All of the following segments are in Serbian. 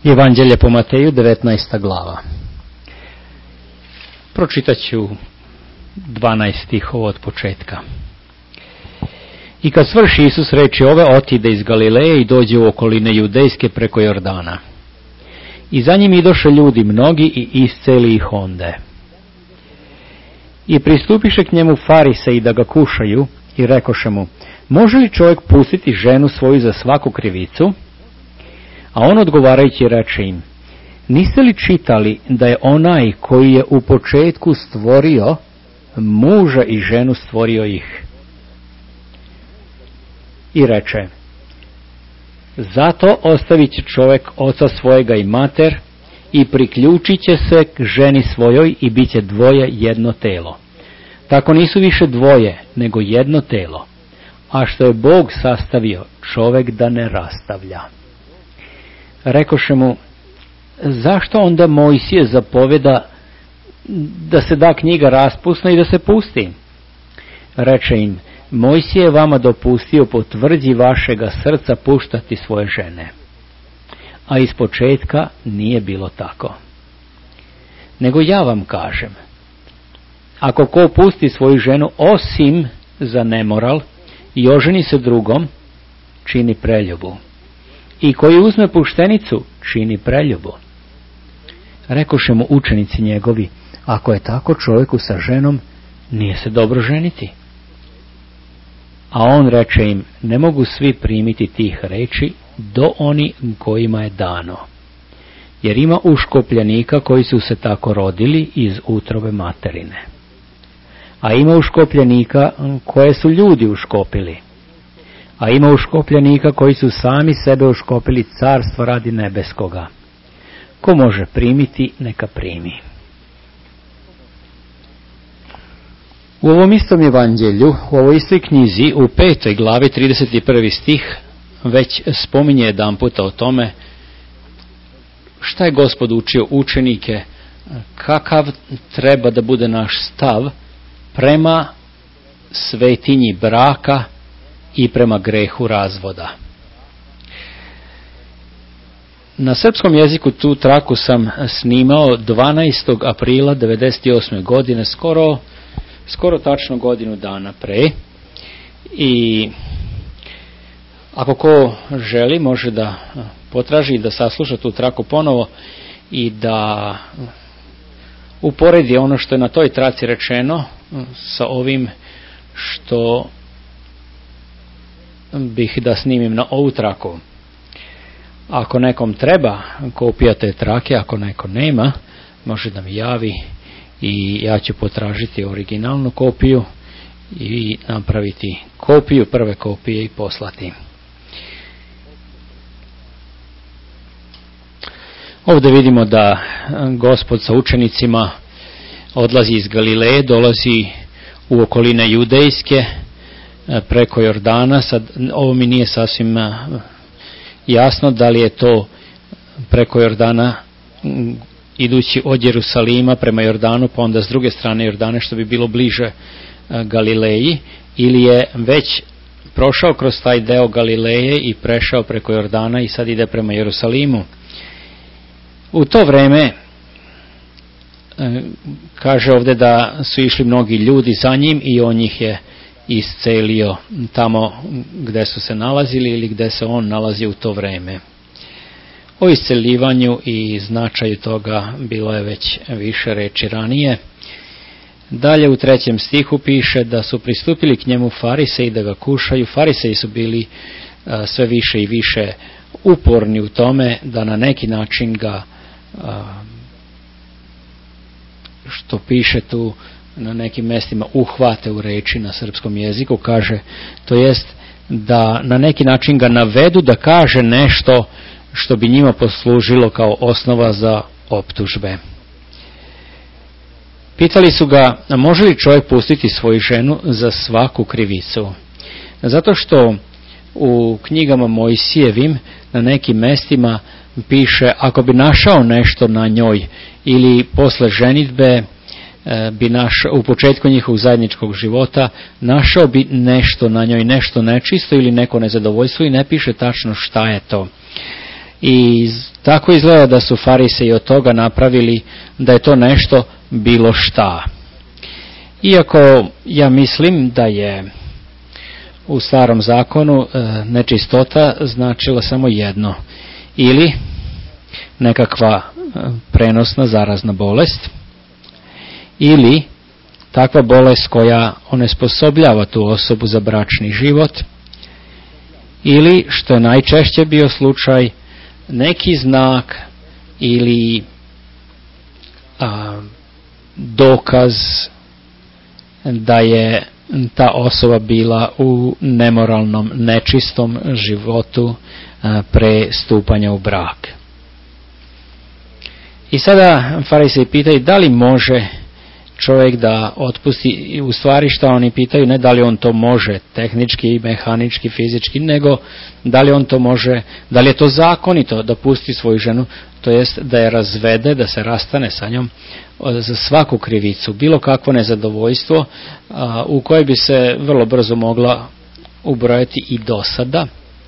Evanđelje po Mateju, 19. glava. Pročitat ću 12 stihova od početka. I kad svrši Isus reči ove, otide iz Galileje i dođe u okoline Judejske preko Jordana. I za njim idoše ljudi mnogi i isceli ih onde. I pristupiše k njemu Farisej da ga kušaju i rekoše mu: može li čovjek pustiti ženu svoju za svaku krivicu? A on odgovarajući reče im: niste li čitali da je onaj koji je u početku stvorio muža i ženu, stvorio ih? I reče: zato ostavit će čovjek oca svojega i mater i priključit će se k ženi svojoj i bit će dvoje jedno telo. Tako nisu više dvoje, nego jedno telo. A što je Bog sastavio, čovjek da ne rastavlja. Rekoše mu: zašto onda Mojsije zapoveda da se da knjiga raspusna i da se pusti? Reče im: Mojsije je vama dopustio po tvrdnji vašega srca puštati svoje žene. A iz početka nije bilo tako. Nego ja vam kažem, ako ko pusti svoju ženu osim za nemoral i oženi se drugom, čini preljubu. I koji uzme puštenicu, čini preljubu. Rekoše mu učenici njegovi: ako je tako čovjeku sa ženom, nije se dobro ženiti. A on reče im: ne mogu svi primiti tih reči do oni kojima je dano. Jer ima uškopljenika koji su se tako rodili iz utrobe materine. A ima uškopljenika koje su ljudi uškopili. A ima uškopljenika koji su sami sebe uškopili carstvo radi nebeskoga. Ko može primiti, neka primi. U ovom istom evanđelju, u ovoj istoj knjizi, u 5. glavi 31. stih, već spominje jedan puta o tome šta je Gospod učio učenike, kakav treba da bude naš stav prema svetinji braka i prema grehu razvoda. Na srpskom jeziku tu traku sam snimao 12. aprila 1998. godine, skoro tačno godinu dana pre. I ako ko želi, može da potraži i da sasluša tu traku ponovo i da uporedi ono što je na toj traci rečeno sa ovim što bih da snimim na ovu traku. Ako nekom treba kopija te trake, ako neko nema, može da mi javi i ja ću potražiti originalnu kopiju i napraviti kopiju, prve kopije i poslati. Ovdje vidimo da Gospod sa učenicima odlazi iz Galileje, dolazi u okoline Judejske preko Jordana. Sad, ovo mi nije sasvim jasno da li je to preko Jordana idući od Jerusalima prema Jordanu, pa onda s druge strane Jordane, što bi bilo bliže Galileji, ili je već prošao kroz taj deo Galileje i prešao preko Jordana i sad ide prema Jerusalimu. U to vreme kaže ovdje da su išli mnogi ljudi za njim i on ih je iscelio tamo gdje su se nalazili ili gdje se on nalazi u to vreme. O isceljivanju i značaju toga bilo je već više reči ranije. Dalje u 3. stihu piše da su pristupili k njemu Fariseji da ga kušaju. Fariseji su bili sve više i više uporni u tome da na neki način ga, što piše tu na nekim mjestima, uhvate u reči na srpskom jeziku, kaže, to jest da na neki način ga navedu da kaže nešto što bi njima poslužilo kao osnova za optužbe. Pitali su ga: može li čovjek pustiti svoju ženu za svaku krivicu? Zato što u knjigama Mojsijevim na nekim mjestima piše, ako bi našao nešto na njoj ili posle ženitbe bi u početku njihovog zajedničkog života našao bi nešto na njoj, nešto nečisto ili neko nezadovoljstvo, i ne piše tačno šta je to. I Tako izgleda da su fariseji od toga napravili da je to nešto bilo šta. Iako ja mislim da je u starom zakonu nečistota značila samo jedno, ili nekakva prenosna zarazna bolest, ili takva bolest koja onesposobljava tu osobu za bračni život, ili, što je najčešće bio slučaj, neki znak ili dokaz da je ta osoba bila u nemoralnom, nečistom životu pre stupanja u brak. I sada fariseji pitaju da li može čovjek da otpusti, u stvari šta oni pitaju, ne da li on to može tehnički, mehanički, fizički, nego da li on to može, da li je to zakonito da pusti svoju ženu, to jest da je razvede, da se rastane sa njom za svaku krivicu, bilo kakvo nezadovoljstvo u koje bi se vrlo brzo mogla ubrojati i dosada,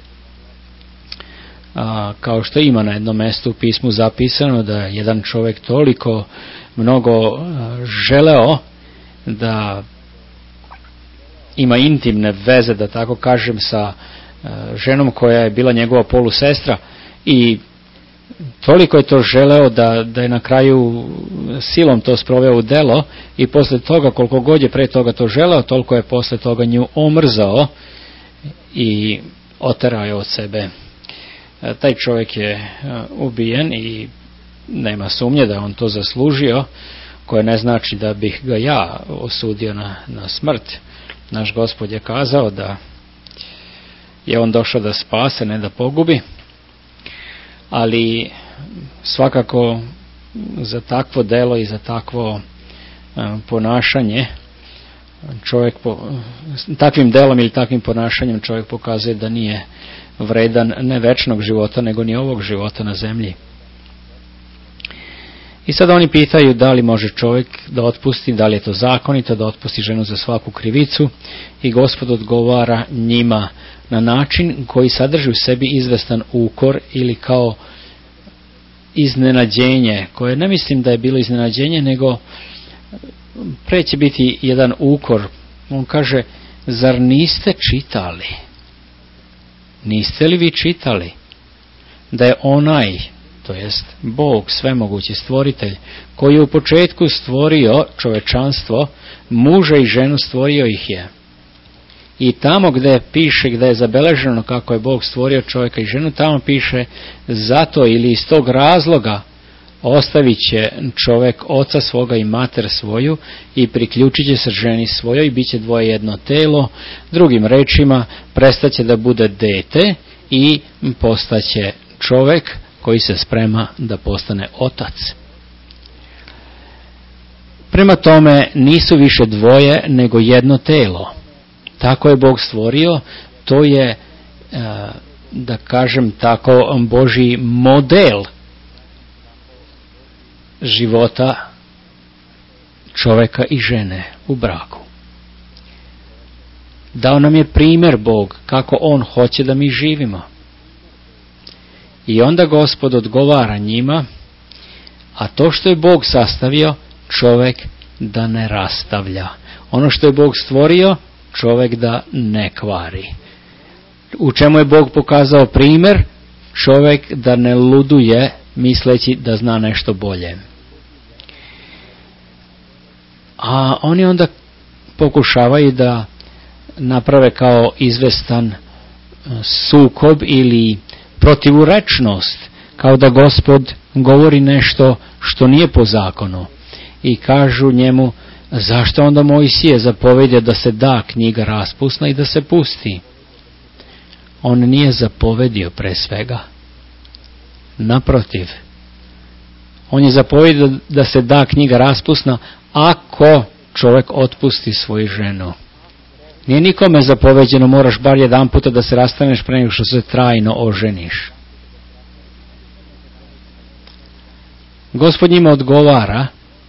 kao što ima na jednom mjestu u pismu zapisano da je jedan čovjek toliko mnogo želeo da ima intimne veze, da tako kažem, sa ženom koja je bila njegova polusestra, i toliko je to želeo da je na kraju silom to sproveo u delo, i posle toga, koliko god je pre toga to želeo, toliko je posle toga nju omrzao i oterao je od sebe. Taj čovjek je ubijen i nema sumnje da je on to zaslužio, koje ne znači da bih ga ja osudio na smrt. Naš Gospod je kazao da je on došao da spase, ne da pogubi, ali svakako za takvo delo i za takvo ponašanje čovjek takvim delom ili takvim ponašanjem čovjek pokazuje da nije vredan ne večnog života, nego ni ovog života na zemlji. I sada oni pitaju da li može čovjek da otpusti, da li je to zakonito da otpusti ženu za svaku krivicu, i Gospod odgovara njima na način koji sadrži u sebi izvestan ukor ili kao iznenađenje, koje ne mislim da je bilo iznenađenje, nego pre će biti jedan ukor. On kaže: zar niste čitali? Niste li vi čitali da je onaj, to jest Bog, svemogući stvoritelj, koji je u početku stvorio čovečanstvo, muža i ženu stvorio ih je. I tamo gdje piše, gdje je zabeleženo kako je Bog stvorio čovjeka i ženu, tamo piše: zato ili iz tog razloga ostavit će čovjek oca svoga i mater svoju i priključit će se ženi svojoj i bit će dvoje jedno telo. Drugim rečima, prestaće da bude dete i postaće čovjek koji se sprema da postane otac. Prema tome, nisu više dvoje nego jedno telo. Tako je Bog stvorio, to je, da kažem tako, Božji model života čovjeka i žene u braku. Dao nam je primjer Bog kako On hoće da mi živimo. I onda Gospod odgovara njima: a to što je Bog sastavio, čovjek da ne rastavlja. Ono što je Bog stvorio, čovjek da ne kvari. U čemu je Bog pokazao primjer? Čovjek da ne luduje misleći da zna nešto bolje. A oni onda pokušavaju da naprave kao izvestan sukob ili protivurečnost, kao da Gospod govori nešto što nije po zakonu, i kažu njemu: zašto onda Mojsije zapovedio da se da knjiga raspusna i da se pusti? On nije zapovedio pre svega. Naprotiv, on je zapovedio da se da knjiga raspusna ako čovjek otpusti svoju ženu. Nije nikome zapoveđeno moraš bar jedan puta da se rastaneš pre nego što se trajno oženiš. Gospod njima odgovara: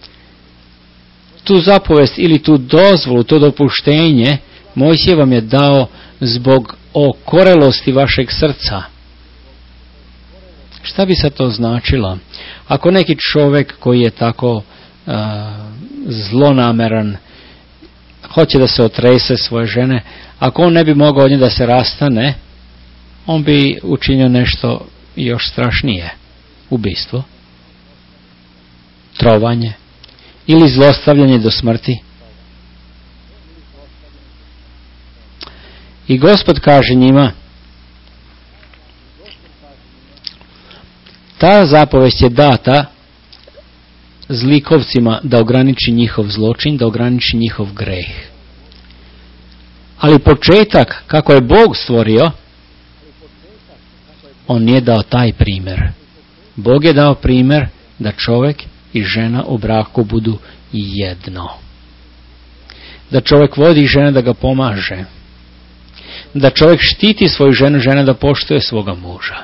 tu zapovest ili tu dozvolu, to dopuštenje Mojsije vam je dao zbog okorelosti vašeg srca. Šta bi sad to značilo? Ako neki čovjek koji je tako zlonameran, hoće da se otrese svoje žene, ako on ne bi mogao od nje da se rastane, on bi učinio nešto još strašnije. Ubistvo, trovanje ili zlostavljanje do smrti. I Gospod kaže njima, ta zapovest je data zlikovcima da ograniči njihov zločin, da ograniči njihov greh. Ali početak, kako je Bog stvorio, on nije dao taj primjer. Bog je dao primjer da čovjek i žena u braku budu jedno. Da čovjek vodi ženu da ga pomaže. Da čovjek štiti svoju ženu, žena da poštuje svoga muža.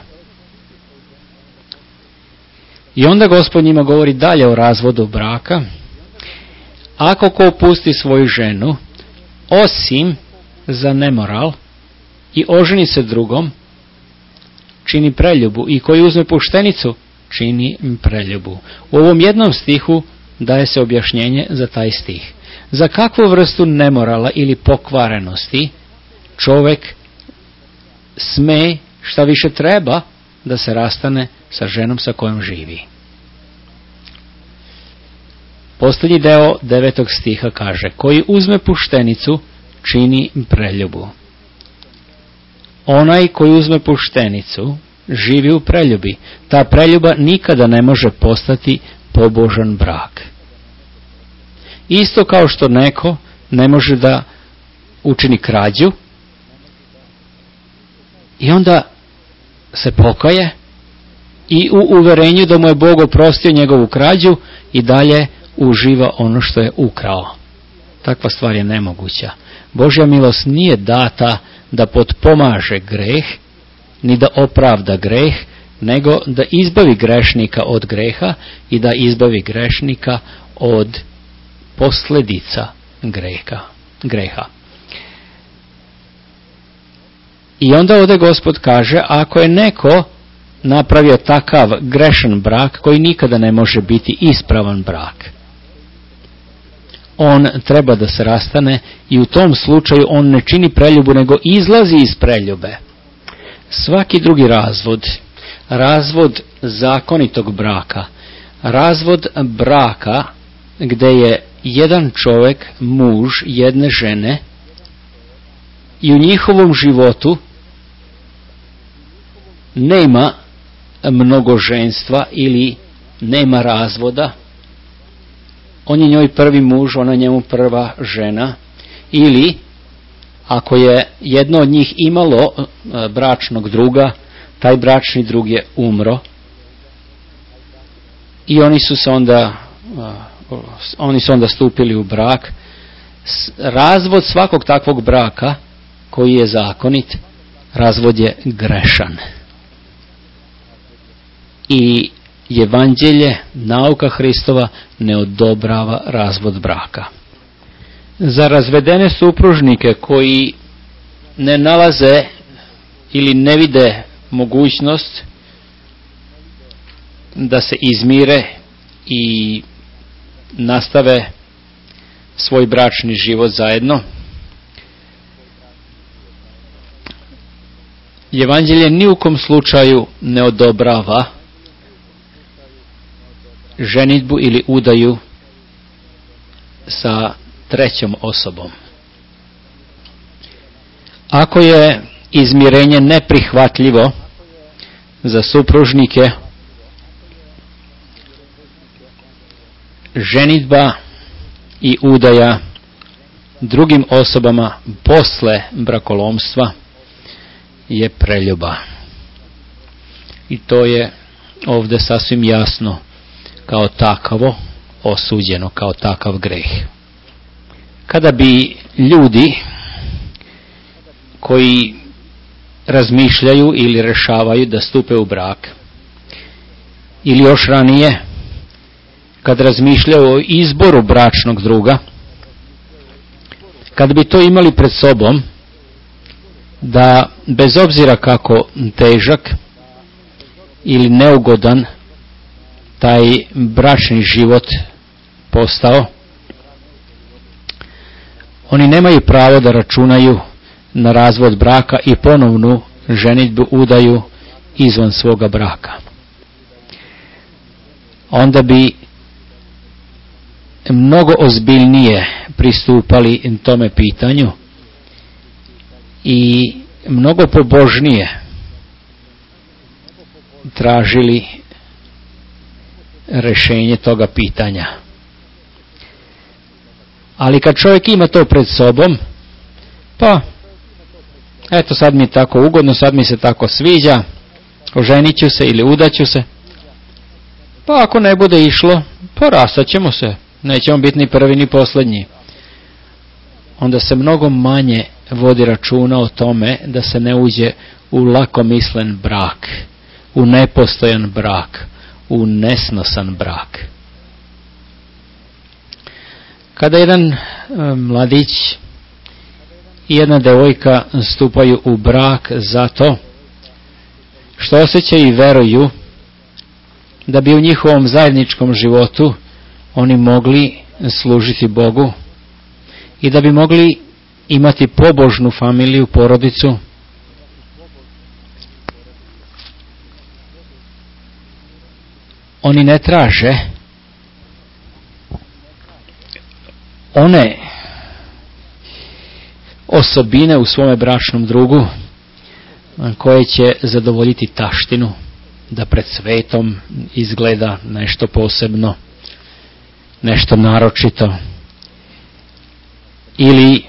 I onda Gospod njima govori dalje o razvodu braka. Ako ko pusti svoju ženu, osim za nemoral, i oženi se drugom, čini preljubu, i koji uzme puštenicu, čini preljubu. U ovom jednom stihu daje se objašnjenje za taj stih. Za kakvu vrstu nemorala ili pokvarenosti čovjek sme, šta više treba, da se rastane sa ženom sa kojom živi. Posljednji deo 9. stiha kaže, koji uzme puštenicu, čini preljubu. Onaj koji uzme puštenicu, živi u preljubi. Ta preljuba nikada ne može postati pobožan brak. Isto kao što neko ne može da učini krađu i onda se pokaje i u uverenju da mu je Bog oprostio njegovu krađu i dalje uživa ono što je ukrao. Takva stvar je nemoguća. Božja milost nije data da potpomaže greh, ni da opravda greh, nego da izbavi grešnika od greha i da izbavi grešnika od posljedica greha. I onda ovdje Gospod kaže, ako je neko napravio takav grešan brak koji nikada ne može biti ispravan brak, on treba da se rastane i u tom slučaju on ne čini preljubu nego izlazi iz preljube. Svaki drugi razvod zakonitog braka, razvod braka gdje je jedan čovjek, muž jedne žene i u njihovom životu nema mnogoženstva ili nema razvoda, on je njoj prvi muž, ona njemu prva žena, ili ako je jedno od njih imalo bračnog druga, taj bračni drug je umro i oni su onda stupili u brak. Razvod svakog takvog braka koji je zakonit, razvod je grešan. I Evanđelje, nauka Hristova ne odobrava razvod braka. Za razvedene supružnike koji ne nalaze ili ne vide mogućnost da se izmire i nastave svoj bračni život zajedno, Evanđelje ni u kom slučaju ne odobrava ženidbu ili udaju sa trećom osobom. Ako je izmirenje neprihvatljivo za supružnike, ženidba i udaja drugim osobama posle brakolomstva je preljuba. I to je ovdje sasvim jasno kao takavo osuđeno, kao takav greh. Kada bi ljudi koji razmišljaju ili rešavaju da stupe u brak, ili još ranije, kad razmišljaju o izboru bračnog druga, kad bi to imali pred sobom, da bez obzira kako težak ili neugodan taj bračni život postao, oni nemaju pravo da računaju na razvod braka i ponovnu ženidbu, udaju izvan svoga braka. Onda bi mnogo ozbiljnije pristupali tome pitanju i mnogo pobožnije tražili rješenje toga pitanja. Ali kad čovjek ima to pred sobom, pa eto sad mi je tako ugodno, sad mi se tako sviđa, oženit ću se ili udaću se, pa ako ne bude išlo, pa rastat ćemo se, nećemo biti ni prvi ni posljednji. Onda se mnogo manje vodi računa o tome da se ne uđe u lakomislen brak, u nepostojan brak, u nesnosan brak. Kada jedan mladić i jedna devojka stupaju u brak zato što osjećaju i veruju da bi u njihovom zajedničkom životu oni mogli služiti Bogu i da bi mogli imati pobožnu familiju, porodicu, oni ne traže one osobine u svome bračnom drugu koje će zadovoljiti taštinu, da pred svetom izgleda nešto posebno, nešto naročito, ili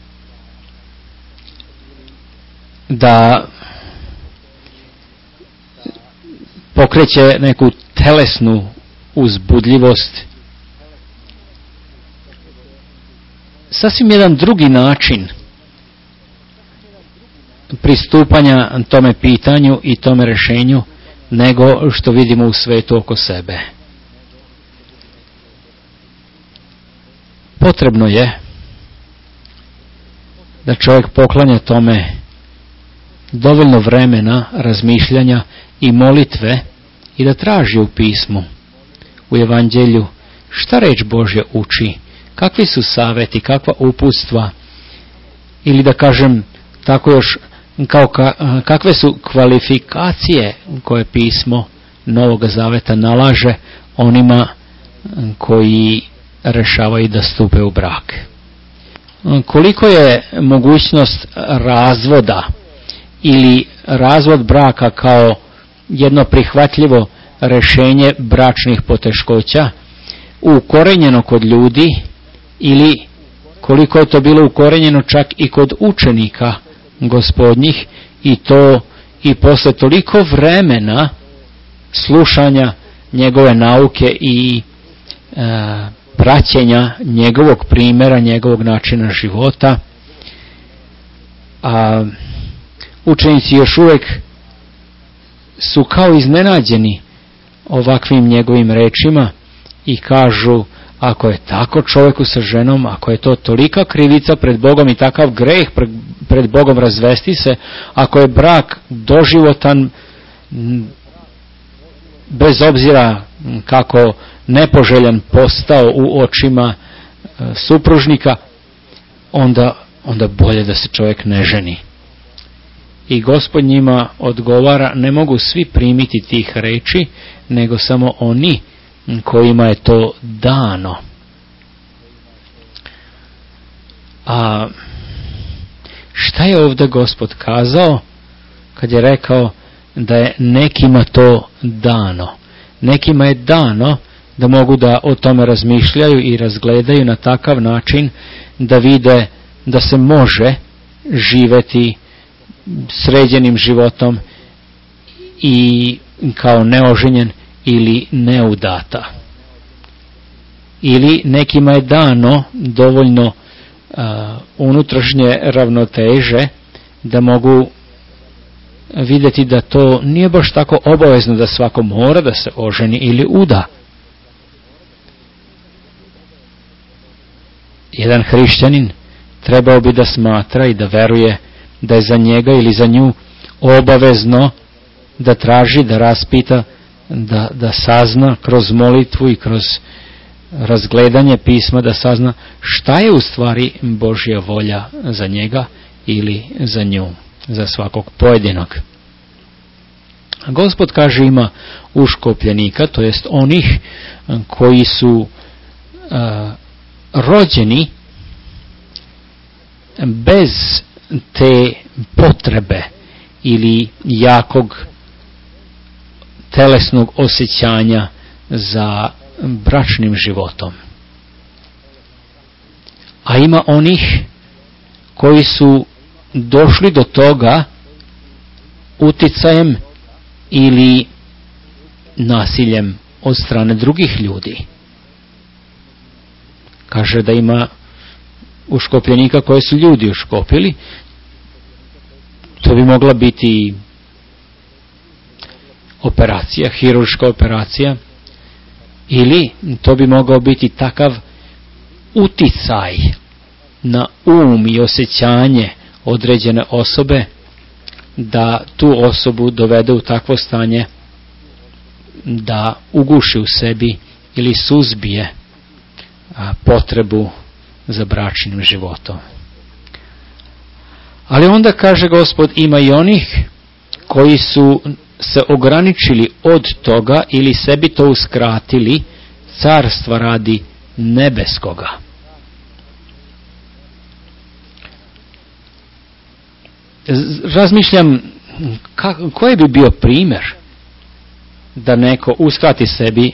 da pokreće neku telesnu uzbudljivost. Sasvim jedan drugi način pristupanja tome pitanju i tome rješenju nego što vidimo u svetu oko sebe. Potrebno je da čovjek poklanja tome dovoljno vremena, razmišljanja i molitve i da traži u pismu, u evanđelju, šta reč Božja uči, kakvi su savjeti, kakva uputstva, ili da kažem tako još, kakve su kvalifikacije koje pismo Novoga Zaveta nalaže onima koji rešavaju da stupe u brak. Koliko je mogućnost razvoda ili razvod braka kao jedno prihvatljivo rješenje bračnih poteškoća ukorenjeno kod ljudi, ili koliko je to bilo ukorenjeno čak i kod učenika Gospodnjih, i to i posle toliko vremena slušanja njegove nauke i praćenja njegovog primjera, njegovog načina života. A učenici još uvijek su kao iznenađeni ovakvim njegovim rečima i kažu, ako je tako čovjeku sa ženom, ako je to tolika krivica pred Bogom i takav greh pred Bogom razvesti se, ako je brak doživotan, bez obzira kako nepoželjan postao u očima supružnika, onda bolje da se čovjek ne ženi. I Gospod njima odgovara, ne mogu svi primiti tih reči, nego samo oni kojima je to dano. A šta je ovdje Gospod kazao kad je rekao da je nekima to dano? Nekima je dano da mogu da o tome razmišljaju i razgledaju na takav način da vide da se može živeti sređenim životom i kao neoženjen ili neudata. Ili nekima je dano dovoljno unutrašnje ravnoteže da mogu vidjeti da to nije baš tako obavezno da svako mora da se oženi ili uda. Jedan hrišćanin trebao bi da smatra i da veruje da je za njega ili za nju obavezno da traži, da raspita, da sazna kroz molitvu i kroz razgledanje pisma, da sazna šta je u stvari Božja volja za njega ili za nju, za svakog pojedinog. Gospod kaže ima uškopljenika, to jest onih koji su rođeni bez te potrebe ili jakog telesnog osjećanja za bračnim životom. A ima onih koji su došli do toga uticajem ili nasiljem od strane drugih ljudi. Kaže da ima uškopljenika koje su ljudi uškopili. To bi mogla biti operacija, hirurška operacija, ili to bi mogao biti takav uticaj na um i osjećanje određene osobe da tu osobu dovede u takvo stanje da uguši u sebi ili suzbije potrebu za bračnim životom. Ali onda kaže Gospod, ima i onih koji su se ograničili od toga ili sebi to uskratili carstva radi nebeskoga. Razmišljam koji bi bio primjer da neko uskrati sebi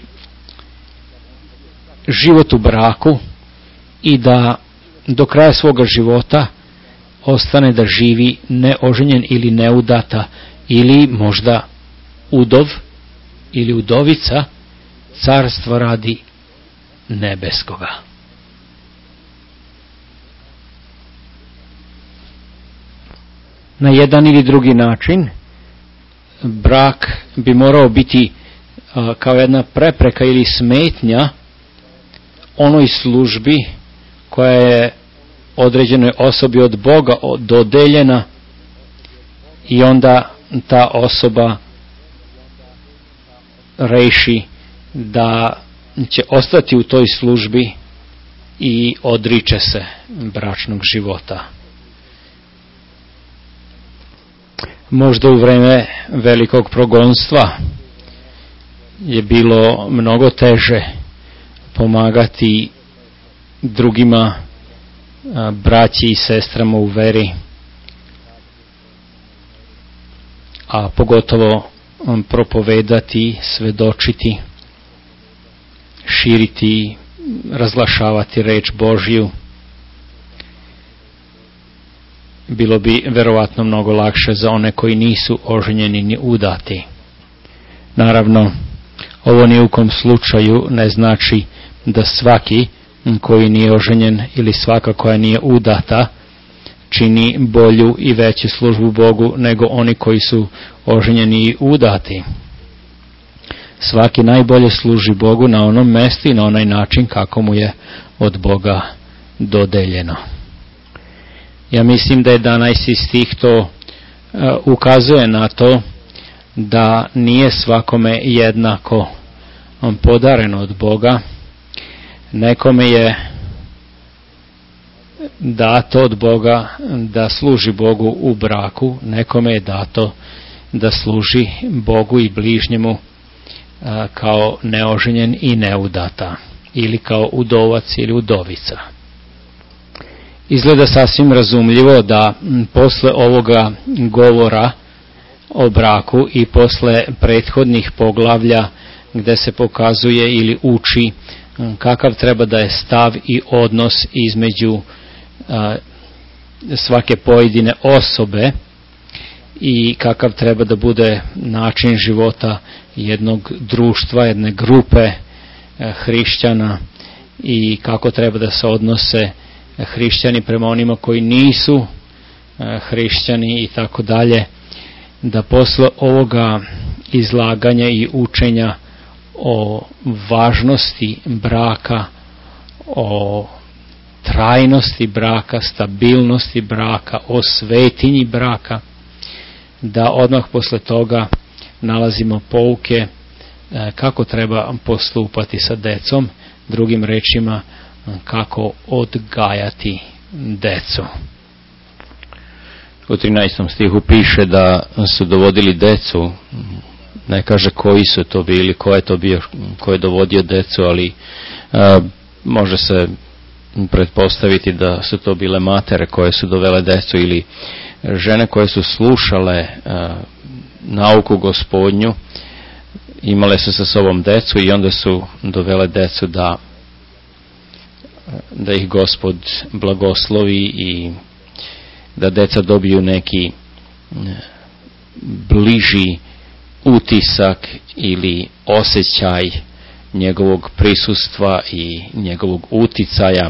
život u braku i da do kraja svoga života ostane da živi neoženjen ili neudata ili možda udov ili udovica carstva radi nebeskoga. Na jedan ili drugi način brak bi morao biti kao jedna prepreka ili smetnja onoj službi koja je određenoj osobi od Boga dodeljena i onda ta osoba reši da će ostati u toj službi i odriče se bračnog života. Možda u vreme velikog progonstva je bilo mnogo teže pomagati drugima, braći i sestrama u veri, a pogotovo propovedati, svedočiti, širiti, razglašavati reč Božju. Bilo bi verovatno mnogo lakše za one koji nisu oženjeni ni udati. Naravno, ovo ni u kom slučaju ne znači da svaki koji nije oženjen ili svaka koja nije udata čini bolju i veću službu Bogu nego oni koji su oženjeni i udati. Svaki najbolje služi Bogu na onom mjestu i na onaj način kako mu je od Boga dodeljeno. Ja mislim da je 11. stih to ukazuje na to da nije svakome jednako podareno od Boga. Nekome je dato od Boga da služi Bogu u braku, nekome je dato da služi Bogu i bližnjemu kao neoženjen i neudata, ili kao udovac ili udovica. Izgleda sasvim razumljivo da posle ovoga govora o braku i posle prethodnih poglavlja gde se pokazuje ili uči kakav treba da je stav i odnos između svake pojedine osobe i kakav treba da bude način života jednog društva, jedne grupe hrišćana i kako treba da se odnose hrišćani prema onima koji nisu hrišćani i tako dalje, da posle ovoga izlaganja i učenja o važnosti braka, o trajnosti braka, stabilnosti braka, o svetinji braka, da odmah posle toga nalazimo pouke kako treba postupati sa decom, drugim rečima kako odgajati decu. U 13. stihu piše da su dovodili decu, ne kaže koji su to bili, ko je to bio, ko je dovodio decu, ali može se pretpostaviti da su to bile matere koje su dovele decu ili žene koje su slušale nauku Gospodnju, imale su sa sobom decu i onda su dovele decu da ih Gospod blagoslovi i da deca dobiju neki bliži utisak ili osjećaj njegovog prisustva i njegovog uticaja.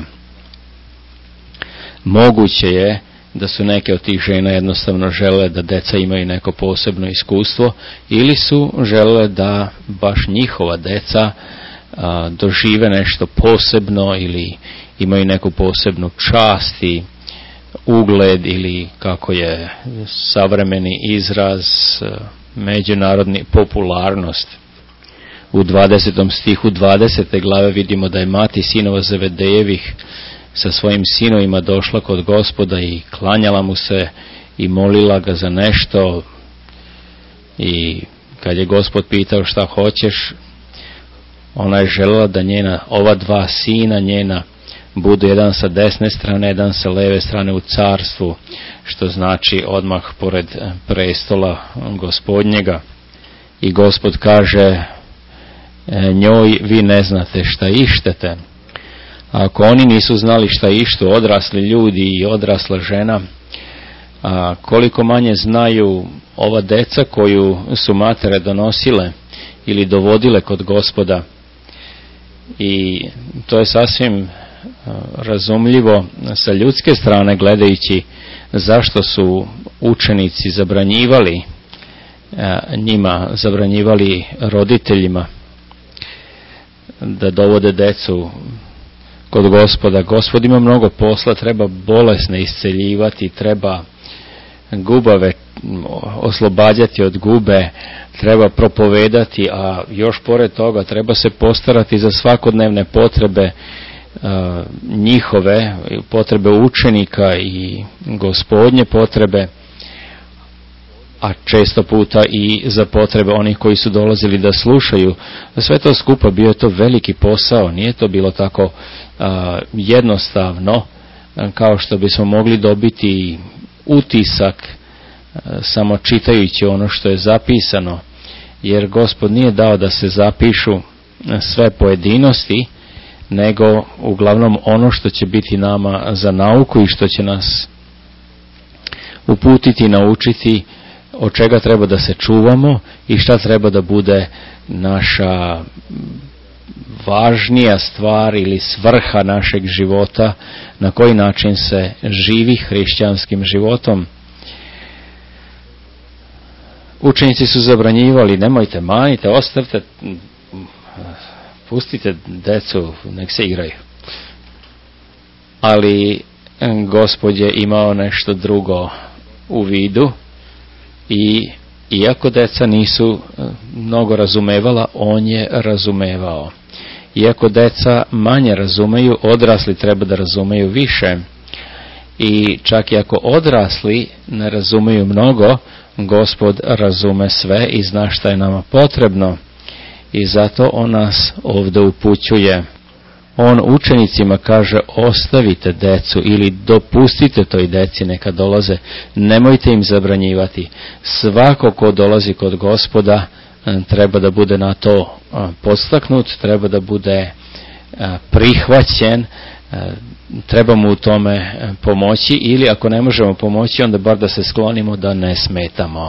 Moguće je da su neke od tih žena jednostavno žele da deca imaju neko posebno iskustvo ili su žele da baš njihova deca dožive nešto posebno ili imaju neku posebnu čast i ugled ili kako je savremeni izraz međunarodni popularnost. U 20. stihu 20. glave vidimo da je mati sinova Zevedejevih sa svojim sinovima došla kod Gospoda i klanjala mu se i molila ga za nešto, i kad je Gospod pitao šta hoćeš, ona je željela da ova dva sina njena budu jedan sa desne strane, jedan sa leve strane u carstvu, što znači odmah pored prestola Gospodnjega. I Gospod kaže njoj, vi ne znate šta ištete. Ako oni nisu znali šta ištu, odrasli ljudi i odrasla žena, koliko manje znaju ova deca koju su matere donosile ili dovodile kod Gospoda. I to je sasvim razumljivo sa ljudske strane gledajući zašto su učenici zabranjivali njima, zabranjivali roditeljima da dovode decu kod Gospoda. Gospod ima mnogo posla, treba bolesne isceljivati, treba gubave oslobađati od gube, treba propovedati, a još pored toga treba se postarati za svakodnevne potrebe njihove, potrebe učenika i Gospodnje potrebe, a često puta i za potrebe onih koji su dolazili da slušaju. Sve to skupa bio je to veliki posao, nije to bilo tako jednostavno kao što bismo mogli dobiti utisak samo čitajući ono što je zapisano, jer Gospod nije dao da se zapišu sve pojedinosti, nego uglavnom ono što će biti nama za nauku i što će nas uputiti, naučiti od čega treba da se čuvamo i šta treba da bude naša važnija stvar ili svrha našeg života, na koji način se živi hrišćanskim životom. Učenici su zabranjivali, nemojte, manite, ostavite, pustite decu, nek se igraju. Ali Gospod je imao nešto drugo u vidu i iako deca nisu mnogo razumevala, on je razumevao. Iako deca manje razumeju, odrasli treba da razumeju više. I čak i ako odrasli ne razumeju mnogo, Gospod razume sve i zna šta je nama potrebno. I zato on nas ovdje upućuje. On učenicima kaže, ostavite decu ili dopustite toj deci neka dolaze, nemojte im zabranjivati. Svako ko dolazi kod Gospoda treba da bude na to podstaknut, treba da bude prihvaćen, treba mu u tome pomoći, ili ako ne možemo pomoći, onda bar da se sklonimo da ne smetamo.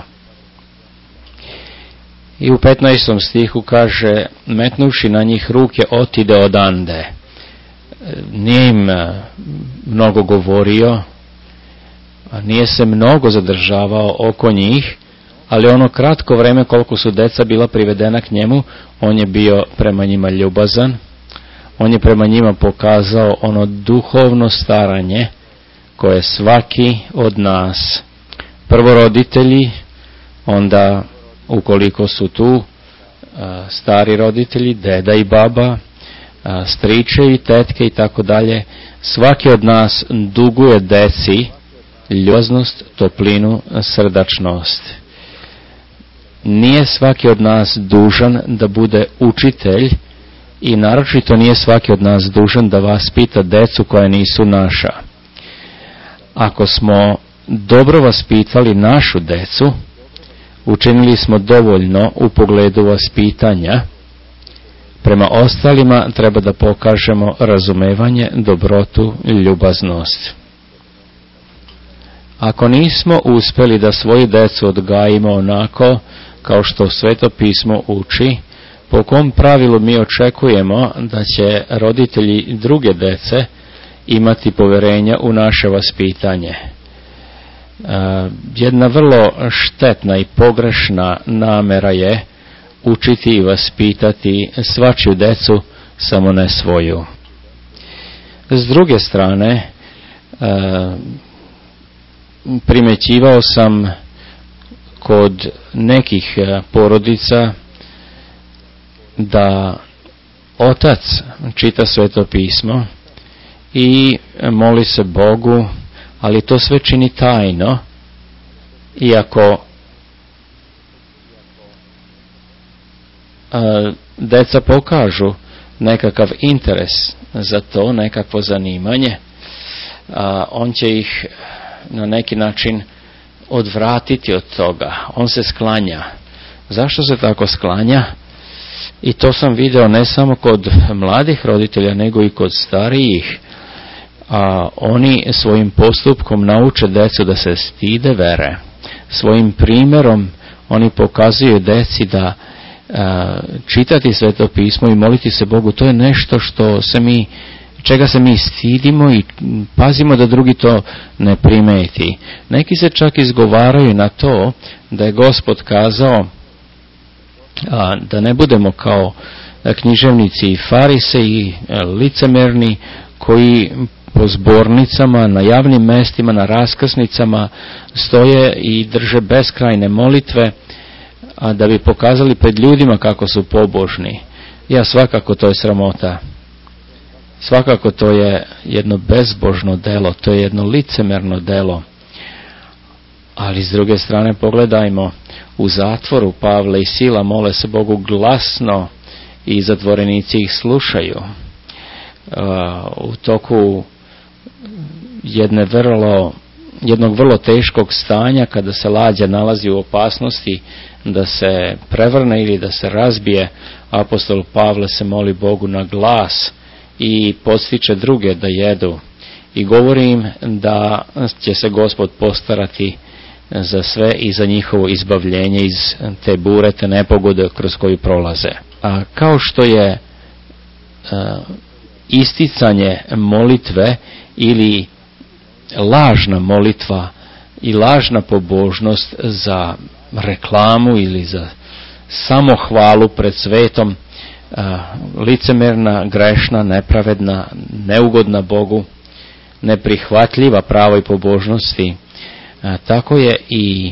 I u 15. stihu kaže, metnuši na njih ruke, otide odande. Nije im mnogo govorio, nije se mnogo zadržavao oko njih, ali ono kratko vreme koliko su deca bila privedena k njemu, on je bio prema njima ljubazan, on je prema njima pokazao ono duhovno staranje koje svaki od nas, prvo roditelji, onda ukoliko su tu stari roditelji, deda i baba, stričevi, tetke i tako dalje, svaki od nas duguje deci ljubaznost, toplinu, srdačnost. Nije svaki od nas dužan da bude učitelj i naročito nije svaki od nas dužan da vaspita decu koja nisu naša. Ako smo dobro vaspitali našu decu, učinili smo dovoljno u pogledu vaspitanja. Prema ostalima treba da pokažemo razumevanje, dobrotu i ljubaznost. Ako nismo uspjeli da svoju decu odgajimo onako kao što Sveto pismo uči, po kom pravilu mi očekujemo da će roditelji druge dece imati poverenja u naše vaspitanje? Jedna vrlo štetna i pogrešna namera je učiti i vaspitati svačiju decu, samo ne svoju. S druge strane, primećivao sam kod nekih porodica da otac čita Sveto pismo i moli se Bogu, ali to sve čini tajno, iako deca pokažu nekakav interes za to, nekakvo zanimanje, on će ih na neki način odvratiti od toga. On se sklanja. Zašto se tako sklanja? I to sam video ne samo kod mladih roditelja, nego i kod starijih. Oni svojim postupkom nauče decu da se stide vere. Svojim primjerom oni pokazuju deci da čitati Sveto pismo i moliti se Bogu, to je nešto čega se mi stidimo i pazimo da drugi to ne primeti. Neki se čak izgovaraju na to da je Gospod kazao da ne budemo kao književnici i farise i licemerni koji po zbornicama, na javnim mestima, na raskrsnicama stoje i drže beskrajne molitve, da bi pokazali pred ljudima kako su pobožni. Svakako to je sramota. Svakako to je jedno bezbožno delo, to je jedno licemerno delo. Ali s druge strane pogledajmo, u zatvoru Pavle i Sila mole se Bogu glasno i zatvorenici ih slušaju. U toku jednog vrlo teškog stanja, kada se lađa nalazi u opasnosti da se prevrne ili da se razbije, apostol Pavle se moli Bogu na glas i podstiče druge da jedu i govori im da će se Gospod postarati za sve i za njihovo izbavljenje iz te bure, te nepogode kroz koju prolaze. A kao što je isticanje molitve ili lažna molitva i lažna pobožnost za reklamu ili za samohvalu pred svetom, licemerna, grešna, nepravedna, neugodna Bogu, neprihvatljiva pravoj pobožnosti, tako je i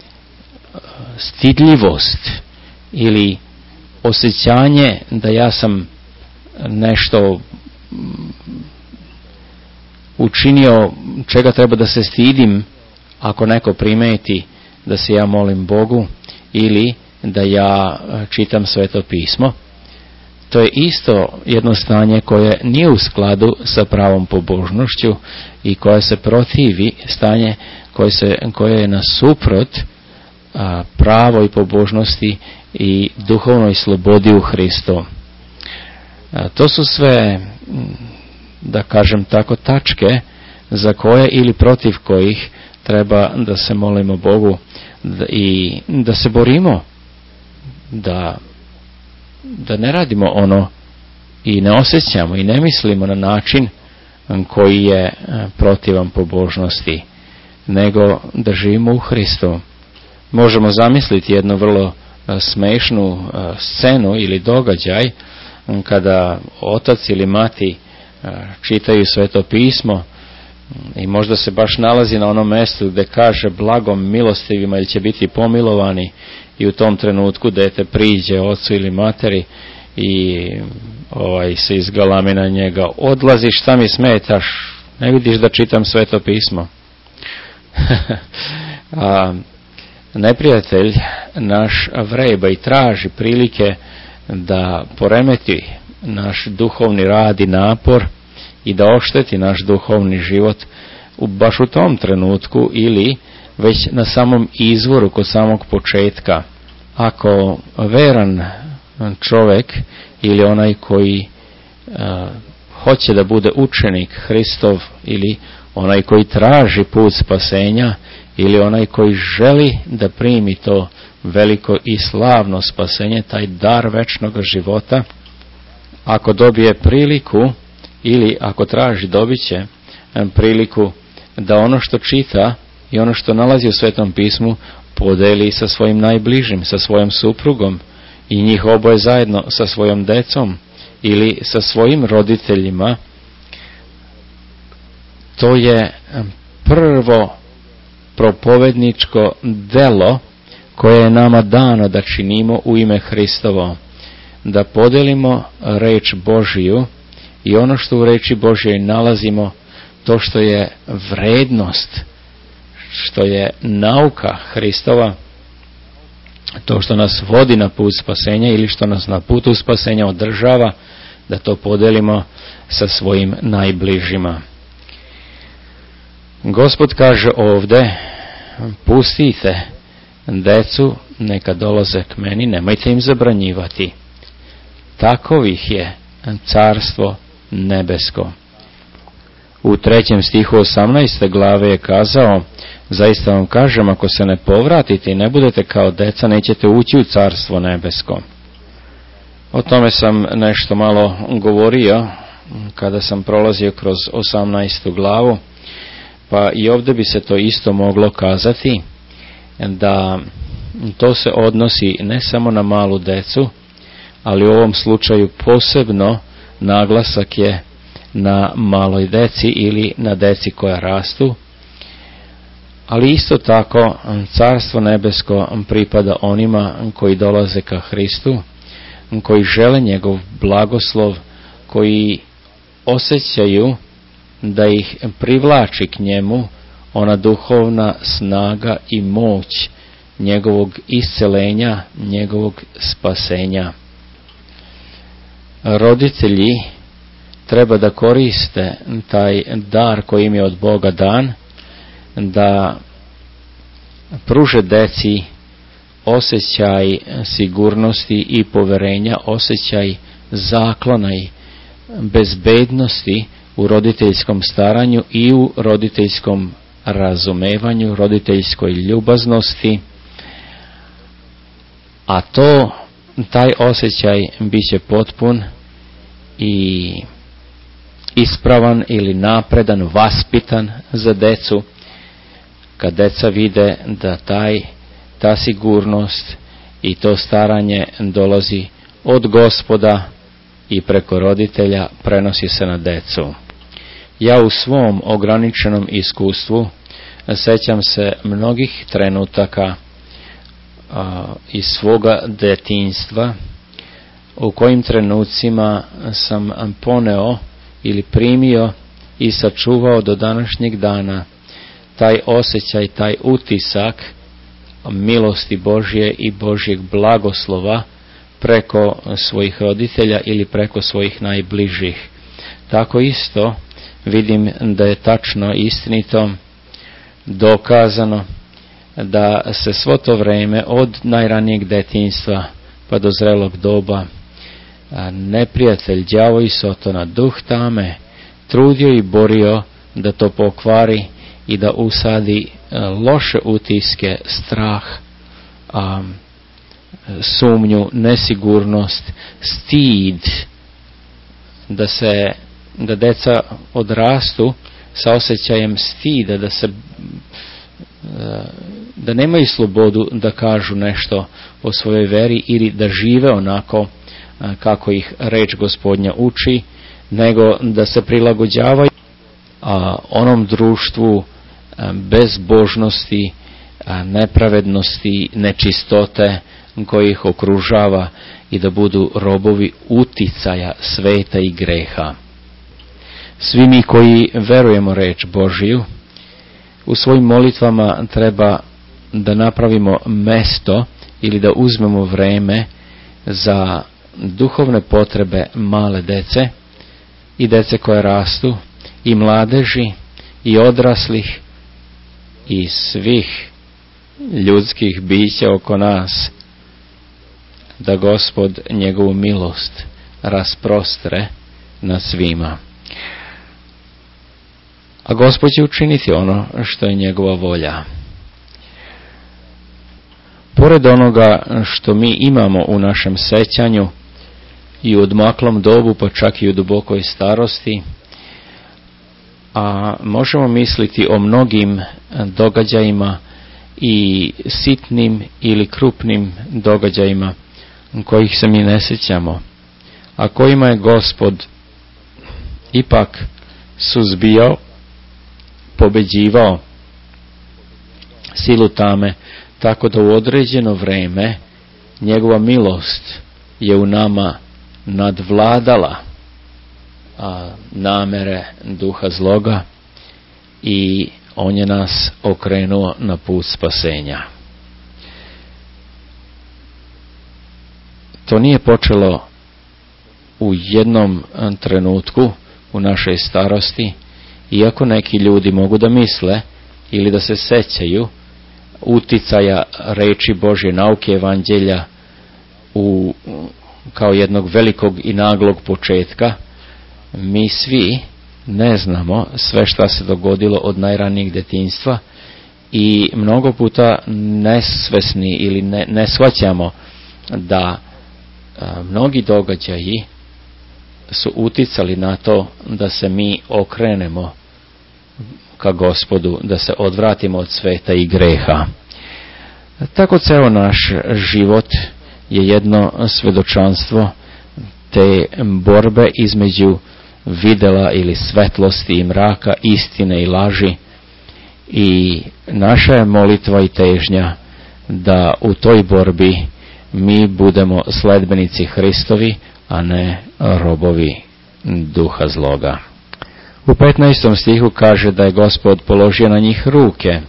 stidljivost ili osjećanje da ja sam nešto učinio čega treba da se stidim ako neko primeti da se ja molim Bogu ili da ja čitam Sveto pismo. To je isto jedno stanje koje nije u skladu sa pravom pobožnošću i koje se protivi, stanje koje je nasuprot pravoj pobožnosti i duhovnoj slobodi u Hristu. To su sve, da kažem tako, tačke za koje ili protiv kojih treba da se molimo Bogu i da se borimo, da ne radimo ono i ne osjećamo i ne mislimo na način koji je protivan pobožnosti, nego da živimo u Hristu. Možemo zamisliti jednu vrlo smešnu scenu ili događaj kada otac ili mati čitaju Sveto pismo i možda se baš nalazi na onom mjestu gdje kaže blagom milostivima ili će biti pomilovani i u tom trenutku dete priđe ocu ili materi i se izgalami na njega, odlazi, šta mi smetaš, ne vidiš da čitam Sveto pismo. Neprijatelj naš vreba i traži prilike da poremeti naš duhovni rad i napor i da ošteti naš duhovni život baš u tom trenutku ili već na samom izvoru, kod samog početka. Ako veran čovjek ili onaj koji hoće da bude učenik Hristov ili onaj koji traži put spasenja ili onaj koji želi da primi to veliko i slavno spasenje, taj dar večnog života, ako dobije priliku ili ako traži, dobit će priliku da ono što čita i ono što nalazi u Svetom pismu podeli sa svojim najbližim, sa svojom suprugom i njih oboje zajedno sa svojom decom ili sa svojim roditeljima, to je prvo propovedničko delo koje je nama dano da činimo u ime Hristovo, da podelimo reč Božiju i ono što u reči Božjoj nalazimo, to što je vrednost, što je nauka Hristova, to što nas vodi na put spasenja ili što nas na putu spasenja održava, da to podelimo sa svojim najbližima. Gospod kaže ovde, pustite decu, neka dolaze k meni, nemojte im zabranjivati. Takovih je carstvo nebesko. U 3. stihu 18. glave je kazao, zaista vam kažem, ako se ne povratite i ne budete kao deca, nećete ući u carstvo nebesko. O tome sam nešto malo govorio kada sam prolazio kroz 18. glavu, pa i ovdje bi se to isto moglo kazati, da to se odnosi ne samo na malu decu, ali u ovom slučaju posebno naglasak je na maloj deci ili na deci koja rastu, ali isto tako carstvo nebesko pripada onima koji dolaze ka Hristu, koji žele njegov blagoslov, koji osjećaju da ih privlači k njemu ona duhovna snaga i moć njegovog iscelenja, njegovog spasenja. Roditelji treba da koriste taj dar koji im je od Boga dan, da pruže deci osjećaj sigurnosti i poverenja, osjećaj zaklona i bezbednosti u roditeljskom staranju i u roditeljskom razumevanju, roditeljskoj ljubaznosti, a taj osjećaj bit će potpun i ispravan ili napredan, vaspitan za decu, kad deca vide da ta sigurnost i to staranje dolazi od Gospoda i preko roditelja prenosi se na decu. Ja u svom ograničenom iskustvu sećam se mnogih trenutaka iz svoga detinjstva, u kojim trenucima sam poneo ili primio i sačuvao do današnjeg dana taj osjećaj, taj utisak milosti Božje i Božjeg blagoslova preko svojih roditelja ili preko svojih najbližih. Tako isto vidim da je tačno, istinito, dokazano da se svo to vreme od najranijeg detinjstva pa do zrelog doba neprijatelj, đavo i Sotona, duh tame, trudio i borio da to pokvari i da usadi loše utiske, strah, sumnju, nesigurnost, stid, da deca odrastu sa osjećajem stida, da nemaju slobodu da kažu nešto o svojoj veri ili da žive onako kako ih reč Gospodnja uči, nego da se prilagođavaju onom društvu bezbožnosti, nepravednosti, nečistote, koji ih okružava i da budu robovi uticaja sveta i greha. Svi mi koji verujemo reč Božiju, u svojim molitvama treba da napravimo mesto ili da uzmemo vreme za duhovne potrebe male dece i dece koje rastu i mladeži i odraslih i svih ljudskih bića oko nas, da Gospod njegovu milost rasprostre na svima. A Gospod će učiniti ono što je njegova volja. Pored onoga što mi imamo u našem sećanju i u odmaklom dobu, pa čak i u dubokoj starosti, a možemo misliti o mnogim događajima i sitnim ili krupnim događajima kojih se mi ne sjećamo, a kojima je Gospod ipak suzbijao, pobeđivao silu tame, tako da u određeno vreme njegova milost je u nama nadvladala namere duha zloga i on je nas okrenuo na put spasenja. To nije počelo u jednom trenutku u našoj starosti, iako neki ljudi mogu da misle ili da se sećaju uticaja reči Božje, nauke evanđelja kao jednog velikog i naglog početka. Mi svi ne znamo sve šta se dogodilo od najranijeg detinjstva i mnogo puta nesvesni ili ne shvaćamo da mnogi događaji su uticali na to da se mi okrenemo ka Gospodu, da se odvratimo od sveta i greha. Tako ceo naš život je jedno svedočanstvo te borbe između videla ili svetlosti i mraka, istine i laži, i naša je molitva i težnja da u toj borbi mi budemo sledbenici Hristovi, a ne robovi duha zloga. U 15. stihu kaže da je Gospod položio na njih ruke.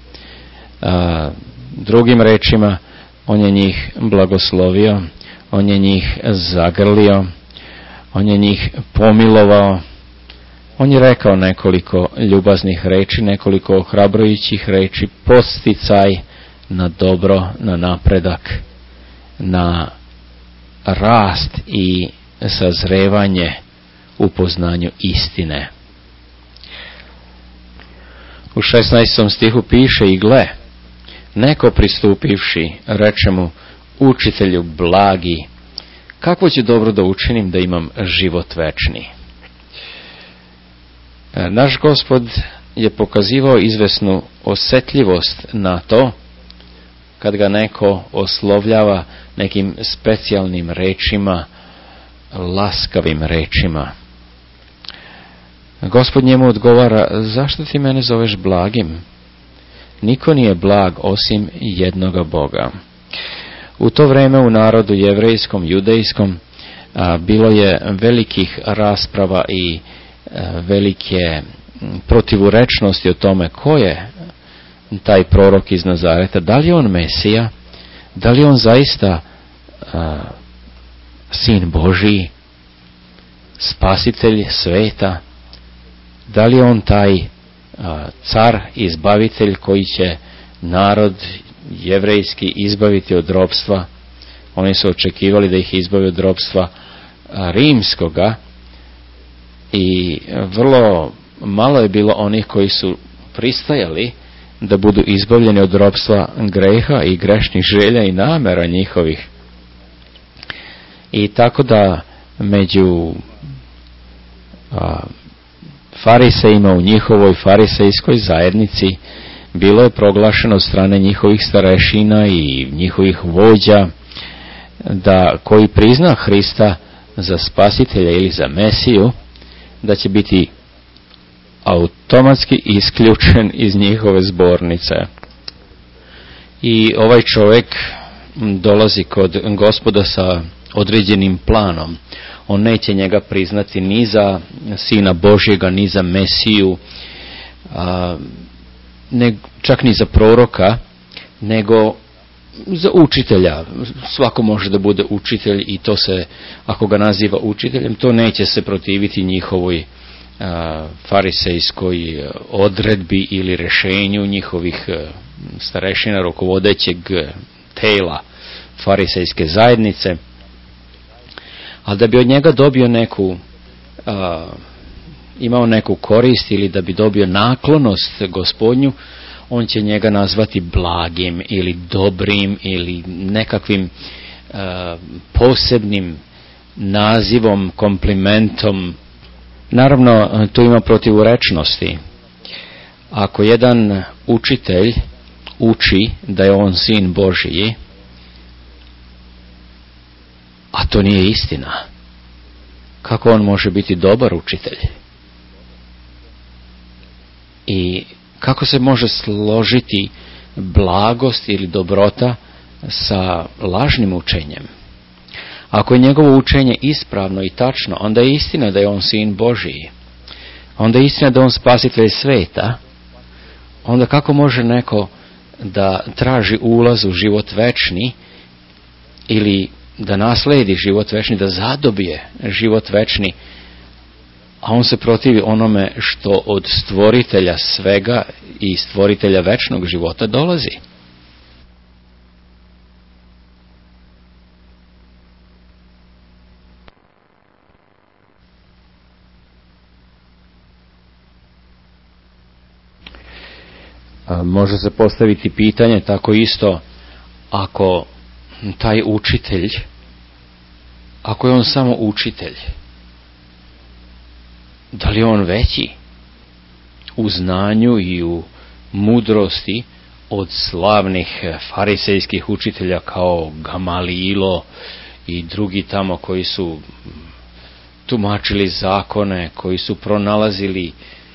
Drugim rečima, on je njih blagoslovio, on je njih zagrlio, on je njih pomilovao, on je rekao nekoliko ljubaznih reči, nekoliko ohrabrujućih reči, podsticaj na dobro, na napredak, na rast i sazrevanje u poznanju istine. U 16. stihu piše: i gle, neko pristupivši reče mu: učitelju blagi, kako ću dobro da učinim da imam život večni? Naš Gospod je pokazivao izvesnu osjetljivost na to kad ga neko oslovljava nekim specijalnim rečima, laskavim rečima. Gospod njemu odgovara: zašto ti mene zoveš blagim? Niko nije blag osim jednoga Boga. U to vreme u narodu jevrejskom, judejskom, bilo je velikih rasprava i velike protivurečnosti o tome ko je taj prorok iz Nazareta, da li je on Mesija, da li je on zaista sin Božiji, spasitelj sveta, da li je on taj car, izbavitelj koji će narod jevrejski izbaviti od ropstva. Oni su očekivali da ih izbavi od ropstva rimskoga i vrlo malo je bilo onih koji su pristajali da budu izbavljeni od ropstva greha i grešnih želja i namera njihovih. I tako da među farisejima u njihovoj farisejskoj zajednici bilo je proglašeno od strane njihovih starešina i njihovih vođa da koji prizna Hrista za spasitelja ili za Mesiju, da će biti automatski isključen iz njihove zbornice. I ovaj čovjek dolazi kod Gospoda sa određenim planom. On neće njega priznati ni za Sina Božjega, ni za Mesiju, čak ni za proroka, nego za učitelja. Svako može da bude učitelj i to se, ako ga naziva učiteljem, to neće se protiviti njihovoj farisejskoj odredbi ili rešenju njihovih starešina, rukovodećeg tela farisejske zajednice. Ali da bi od njega dobio imao neku korist ili da bi dobio naklonost Gospodnju, on će njega nazvati blagim ili dobrim ili nekakvim posebnim nazivom, komplimentom. Naravno, tu ima protivurečnosti. Ako jedan učitelj uči da je on sin Božji, a to nije istina, kako on može biti dobar učitelj? I kako se može složiti blagost ili dobrota sa lažnim učenjem? Ako je njegovo učenje ispravno i tačno, onda je istina da je on sin Božji. Onda je istina da je on spasitelj sveta. Onda kako može neko da traži ulaz u život večni ili da nasledi život večni, da zadobije život večni, a on se protivi onome što od stvoritelja svega i stvoritelja večnog života dolazi? Može se postaviti pitanje tako isto, ako taj učitelj, ako je on samo učitelj, da li je on veći u znanju i u mudrosti od slavnih farisejskih učitelja kao Gamalilo i drugi tamo koji su tumačili zakone, koji su pronalazili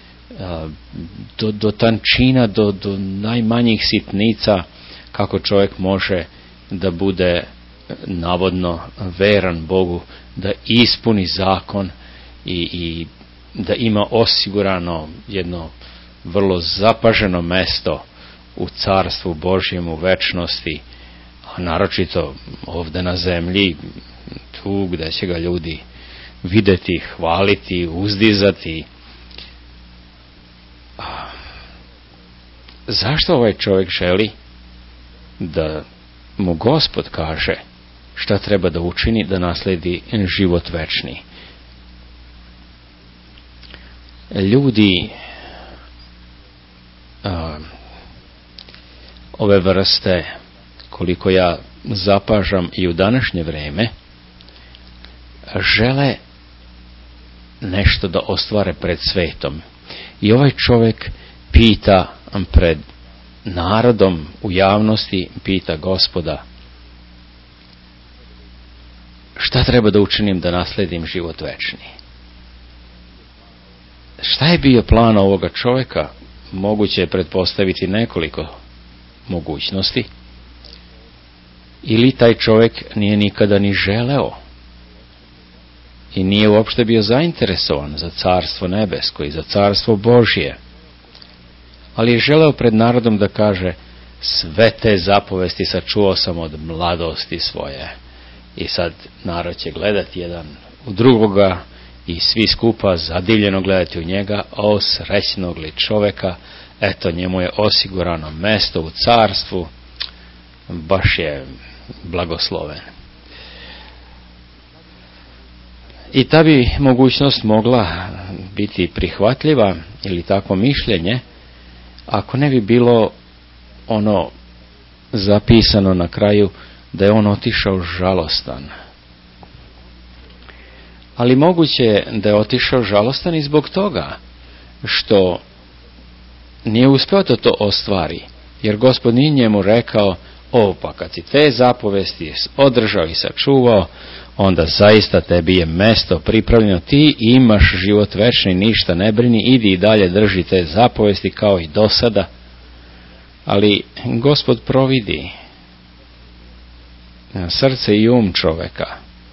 do tančina, do najmanjih sitnica kako čovjek može da bude navodno veran Bogu, da ispuni zakon i da ima osigurano jedno vrlo zapaženo mesto u carstvu Božjem u večnosti, a naročito ovdje na zemlji, tu gdje će ga ljudi vidjeti, hvaliti, uzdizati. Zašto ovaj čovjek želi da mu Gospod kaže šta treba da učini da nasledi život večni? Ljudi ove vrste, koliko ja zapažam i u današnje vreme, žele nešto da ostvare pred svetom. I ovaj čovjek pita pred narodom u javnosti, pita Gospoda, šta treba da učinim da nasledim život večni? Šta je bio plan ovoga čovjeka? Moguće je pretpostaviti nekoliko mogućnosti. Ili taj čovjek nije nikada ni želeo i nije uopšte bio zainteresovan za carstvo nebesko i za carstvo Božje, ali je želeo pred narodom da kaže, sve te zapovesti sačuvao sam od mladosti svoje. I sad narod će gledati jedan u drugoga i svi skupa zadivljeno gledati u njega, o srećnog li čoveka, eto njemu je osigurano mesto u carstvu, baš je blagosloven. I ta bi mogućnost mogla biti prihvatljiva ili takvo mišljenje, ako ne bi bilo ono zapisano na kraju da je on otišao žalostan. Ali moguće je da je otišao žalostan i zbog toga što nije uspeo da to ostvari, jer Gospod nije njemu rekao, pa kad si te zapovesti održao i sačuvao, onda zaista tebi je mesto pripravljeno, ti imaš život večni, ništa ne brini, idi i dalje drži te zapovesti kao i do sada. Ali Gospod providi srce i um čoveka.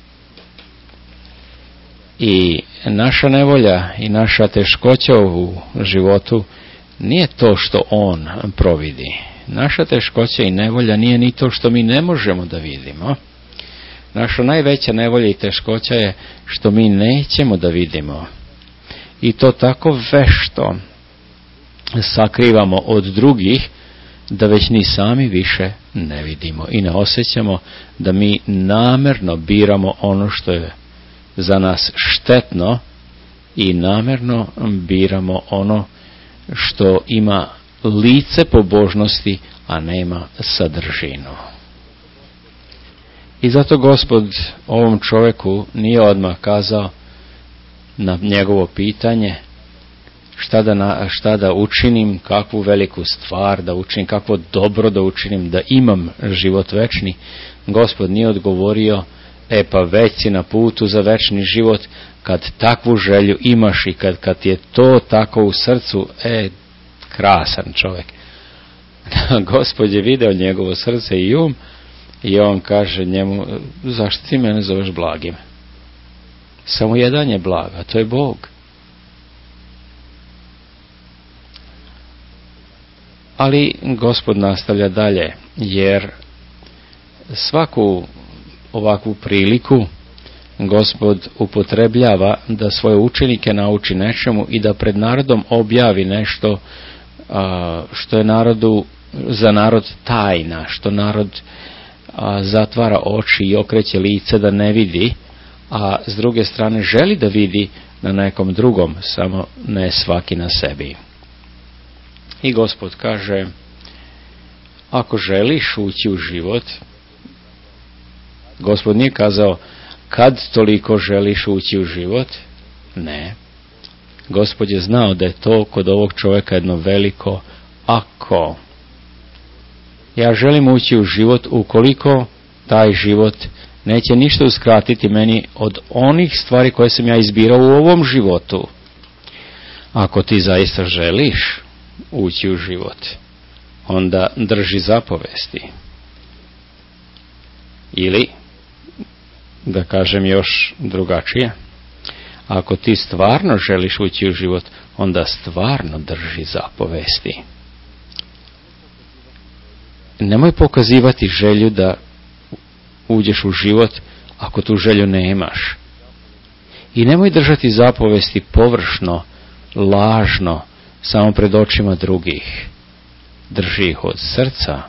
I naša nevolja i naša teškoća u životu nije to što on providi. Naša teškoća i nevolja nije ni to što mi ne možemo da vidimo. Naša najveća nevolja i teškoća je što mi nećemo da vidimo. I to tako vešto sakrivamo od drugih da već ni sami više ne vidimo i ne osjećamo da mi namerno biramo ono što je za nas štetno i namerno biramo ono što ima lice pobožnosti, a nema sadržinu. I zato Gospod ovom čovjeku nije odmah kazao na njegovo pitanje šta da učinim, kakvu veliku stvar da učinim, kakvo dobro da učinim, da imam život večni. Gospod nije odgovorio, pa već si na putu za večni život, kad takvu želju imaš i kad je to tako u srcu, krasan čovjek. Gospod je video njegovo srce i um i on kaže njemu, zašto ti mene zoveš blagim? Samo jedan je blag, a to je Bog. Ali Gospod nastavlja dalje, jer svaku ovakvu priliku Gospod upotrebljava da svoje učenike nauči nečemu i da pred narodom objavi nešto što je za narod tajna, što narod zatvara oči i okreće lice da ne vidi, a s druge strane želi da vidi na nekom drugom, samo ne svaki na sebi. I Gospod kaže, ako želiš ući u život, Gospod nije kazao kad toliko želiš ući u život, ne. Gospod je znao da je to kod ovog čovjeka jedno veliko ako. Ja želim ući u život ukoliko taj život neće ništa uskratiti meni od onih stvari koje sam ja izbirao u ovom životu. Ako ti zaista želiš ući u život, onda drži zapovesti. Ili, da kažem još drugačije, ako ti stvarno želiš ući u život, onda stvarno drži zapovesti. Nemoj pokazivati želju da uđeš u život ako tu želju nemaš. I nemoj držati zapovesti površno, lažno, samo pred očima drugih. Drži ih od srca.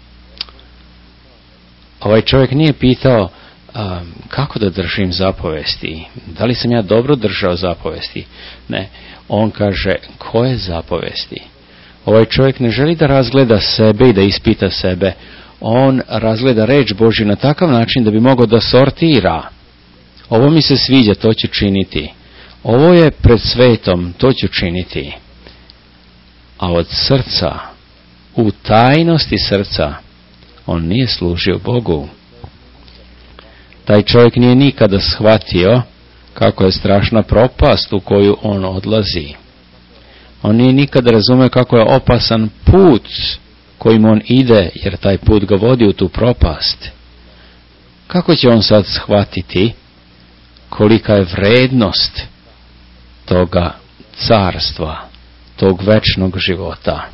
Ovaj čovjek nije pitao kako da držim zapovesti, da li sam ja dobro držao zapovesti. Ne, on kaže koje zapovesti. Ovaj čovjek ne želi da razgleda sebe i da ispita sebe. On razgleda reč Božju na takav način da bi mogao da sortira. Ovo mi se sviđa, to ću činiti. Ovo je pred svetom, to ću činiti. A od srca, u tajnosti srca, on nije služio Bogu. Taj čovjek nije nikada shvatio kako je strašna propast u koju on odlazi. On nije nikada razumio kako je opasan put kojim on ide, jer taj put ga vodi u tu propast. Kako će on sad shvatiti kolika je vrednost toga carstva, tog večnog života?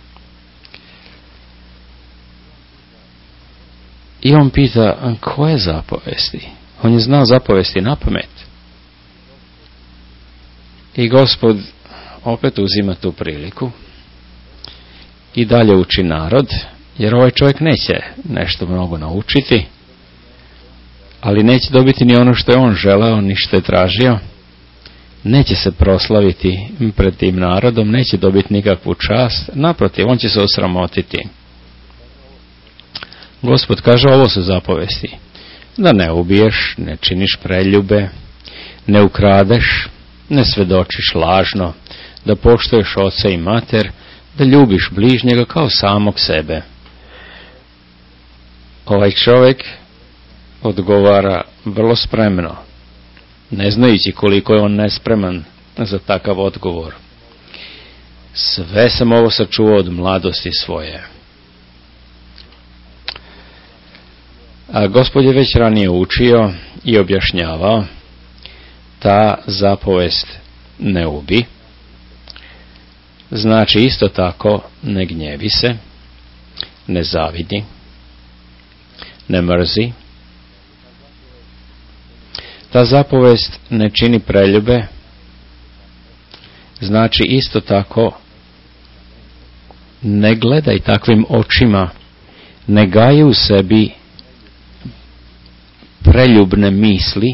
I on pita, koje zapovesti? On je znao zapovesti na pamet. I Gospod opet uzima tu priliku i dalje uči narod, jer ovaj čovjek neće nešto mnogo naučiti, ali neće dobiti ni ono što je on želeo, ni što je tražio. Neće se proslaviti pred tim narodom, neće dobiti nikakvu čast, naprotiv, on će se osramotiti. Gospod kaže, ovo su zapovesti: da ne ubiješ, ne činiš preljube, ne ukradeš, ne svedočiš lažno, da poštuješ oca i mater, da ljubiš bližnjega kao samog sebe. Ovaj čovjek odgovara vrlo spremno, ne znajući koliko je on nespreman za takav odgovor. Sve sam ovo sačuvao od mladosti svoje. A Gospod je već ranije učio i objašnjavao, ta zapovest ne ubi, znači isto tako ne gnjevi se, ne zavidi, ne mrzi. Ta zapovest ne čini preljube, znači isto tako ne gledaj takvim očima, ne gaji u sebi preljubne misli.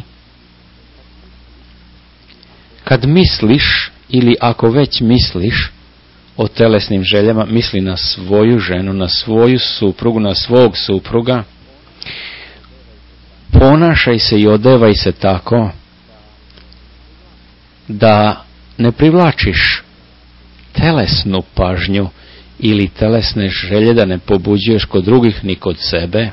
Kad misliš, ili ako već misliš o telesnim željama, misli na svoju ženu, na svoju suprugu, na svog supruga. Ponašaj se i odevaj se tako da ne privlačiš telesnu pažnju ili telesne želje, da ne pobuđuješ kod drugih ni kod sebe.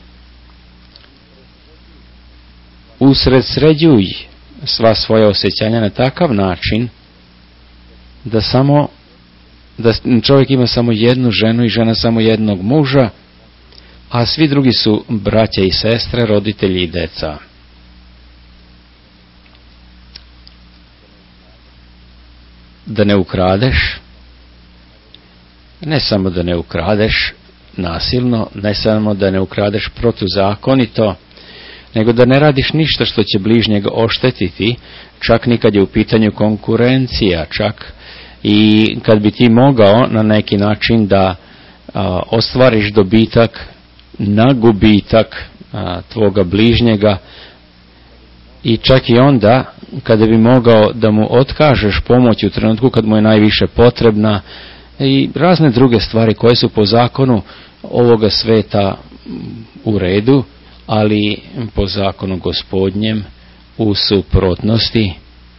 Usredsređuj sva svoja osjećanja na takav način da čovjek ima samo jednu ženu i žena samo jednog muža, a svi drugi su braća i sestre, roditelji i deca. Da ne ukradeš, ne samo da ne ukradeš nasilno, ne samo da ne ukradeš protuzakonito, nego da ne radiš ništa što će bližnjega oštetiti, čak ni kad je u pitanju konkurencija, čak i kad bi ti mogao na neki način da ostvariš dobitak na gubitak tvoga bližnjega, i čak i onda kada bi mogao da mu otkažeš pomoć u trenutku kad mu je najviše potrebna, i razne druge stvari koje su po zakonu ovoga sveta u redu, ali po zakonu Gospodnjem u suprotnosti.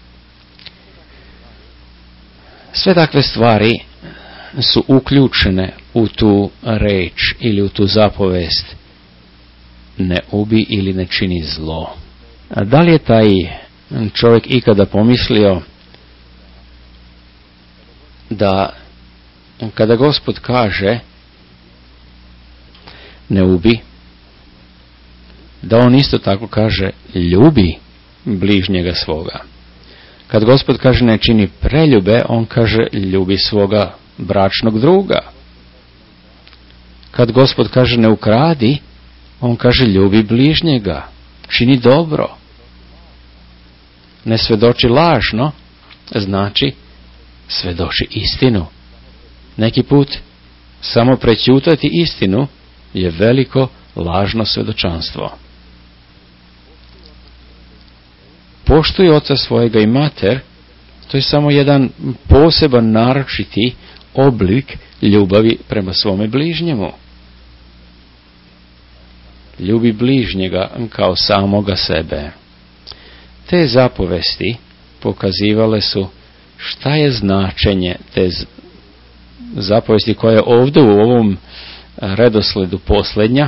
Sve takve stvari su uključene u tu reč ili u tu zapovest ne ubi ili ne čini zlo. A da li je taj čovjek ikada pomislio da kada Gospod kaže ne ubi, da on isto tako kaže ljubi bližnjega svoga? Kad Gospod kaže ne čini preljube, on kaže ljubi svoga bračnog druga. Kad Gospod kaže ne ukradi, on kaže ljubi bližnjega, čini dobro. Ne svedoči lažno, znači svedoči istinu. Neki put samo prećutati istinu je veliko lažno svedočanstvo. Poštuj oca svojega i mater, to je samo jedan poseban naročiti oblik ljubavi prema svome bližnjemu. Ljubi bližnjega kao samoga sebe. Te zapovesti pokazivale su šta je značenje te zapovesti koja je ovdje u ovom redosledu posljednja,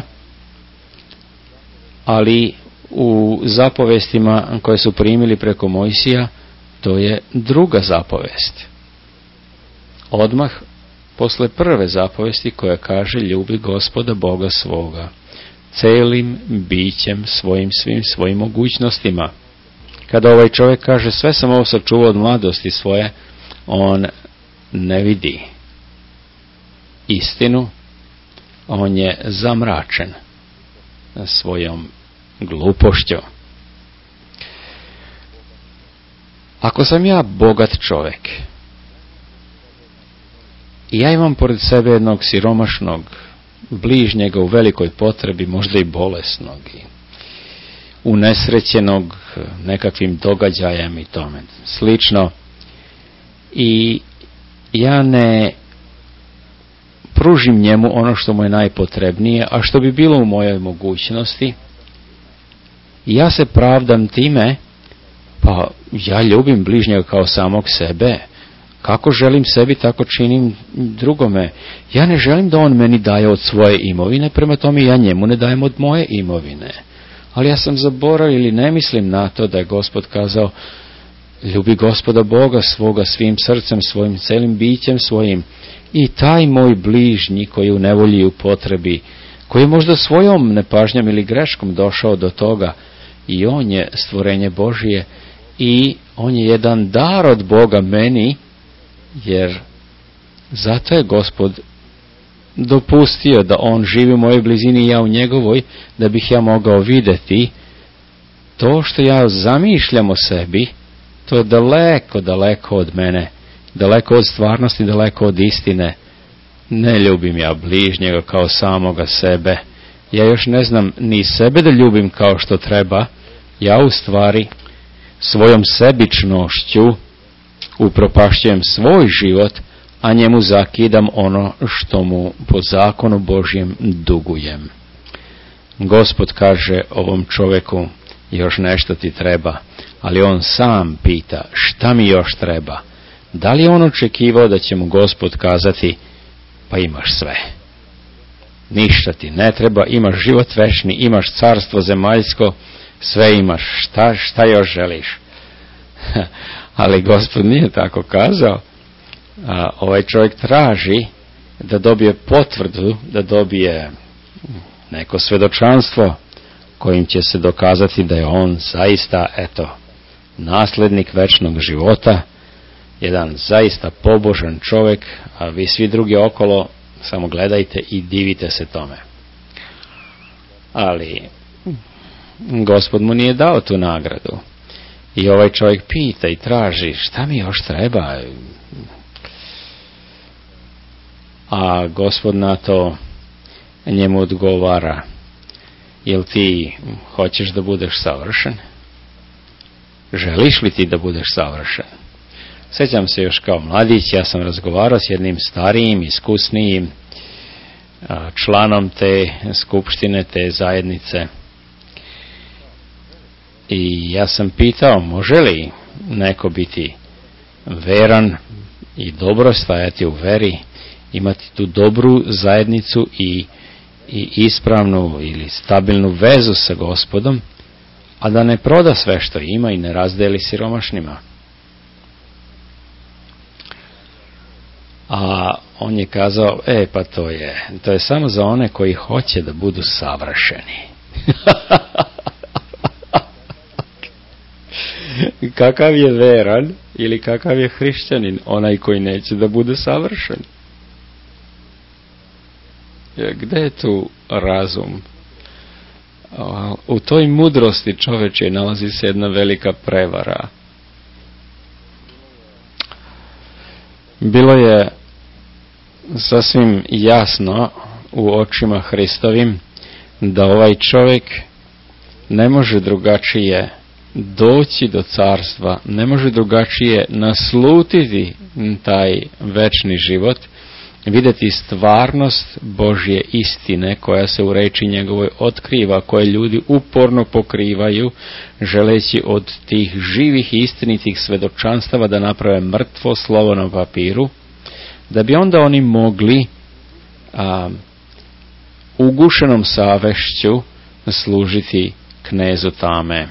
ali u zapovestima koje su primili preko Mojsija, to je druga zapovest. Odmah posle prve zapovesti koja kaže ljubi Gospoda Boga svoga celim bićem svojim, svim svojim mogućnostima. Kada ovaj čovjek kaže sve sam ovo sačuvao od mladosti svoje, on ne vidi istinu, on je zamračen svojom glupošću. Ako sam ja bogat čovjek i ja imam pored sebe jednog siromašnog bližnjega u velikoj potrebi, možda i bolesnog i unesrećenog nekakvim događajem i tome slično, i ja ne pružim njemu ono što mu je najpotrebnije, a što bi bilo u mojoj mogućnosti, ja se pravdam time, pa ja ljubim bližnjega kao samog sebe. Kako želim sebi, tako činim drugome. Ja ne želim da on meni daje od svoje imovine, prema tome ja njemu ne dajem od moje imovine. Ali ja sam zaboravio ili ne mislim na to da je Gospod kazao ljubi Gospoda Boga svoga svim srcem, svojim celim bićem svojim, i taj moj bližnji koji u nevolji i u potrebi koji je možda svojom nepažnjom ili greškom došao do toga, i on je stvorenje Božije i on je jedan dar od Boga meni, jer zato je Gospod dopustio da on živi u mojoj blizini i ja u njegovoj, da bih ja mogao vidjeti to što ja zamišljam o sebi. To je daleko, daleko od mene, daleko od stvarnosti, daleko od istine. Ne ljubim ja bližnjega kao samoga sebe. Ja još ne znam ni sebe da ljubim kao što treba. Ja u stvari svojom sebičnošću upropašćujem svoj život, a njemu zakidam ono što mu po zakonu Božjem dugujem. Gospod kaže ovom čovjeku, još nešto ti treba, ali on sam pita, šta mi još treba? Da li je on očekivao da će mu Gospod kazati, pa imaš sve, ništa ti ne treba, imaš život večni, imaš carstvo zemaljsko, sve imaš, šta još želiš? Ali Gospod nije tako kazao. Ovaj čovjek traži da dobije potvrdu, da dobije neko svjedočanstvo kojim će se dokazati da je on zaista, nasljednik večnog života, jedan zaista pobožan čovjek, a vi svi drugi okolo samo gledajte i divite se tome. Ali Gospod mu nije dao tu nagradu. I ovaj čovjek pita i traži, šta mi još treba? A Gospod na to njemu odgovara, jel ti hoćeš da budeš savršen? Želiš li ti da budeš savršen? Sjećam se još kao mladić, ja sam razgovarao s jednim starijim, iskusnijim članom te skupštine, te zajednice. I ja sam pitao, može li neko biti veran i dobro stajati u veri, imati tu dobru zajednicu i ispravnu ili stabilnu vezu sa Gospodom, a da ne proda sve što ima i ne razdeli siromašnima. A on je kazao, pa to je samo za one koji hoće da budu savršeni. Kakav je veran ili kakav je hrišćanin onaj koji neće da bude savršen? Gde je tu razum? U toj mudrosti čoveče nalazi se jedna velika prevara. Bilo je sasvim jasno u očima Hristovim da ovaj čovjek ne može drugačije doći do carstva, ne može drugačije naslutiti taj večni život, vidjeti stvarnost Božje istine koja se u reči njegovoj otkriva, koje ljudi uporno pokrivaju, želeći od tih živih i istinitih svedočanstava da naprave mrtvo slovo na papiru, da bi onda oni mogli ugušenom savešću služiti knezu tame.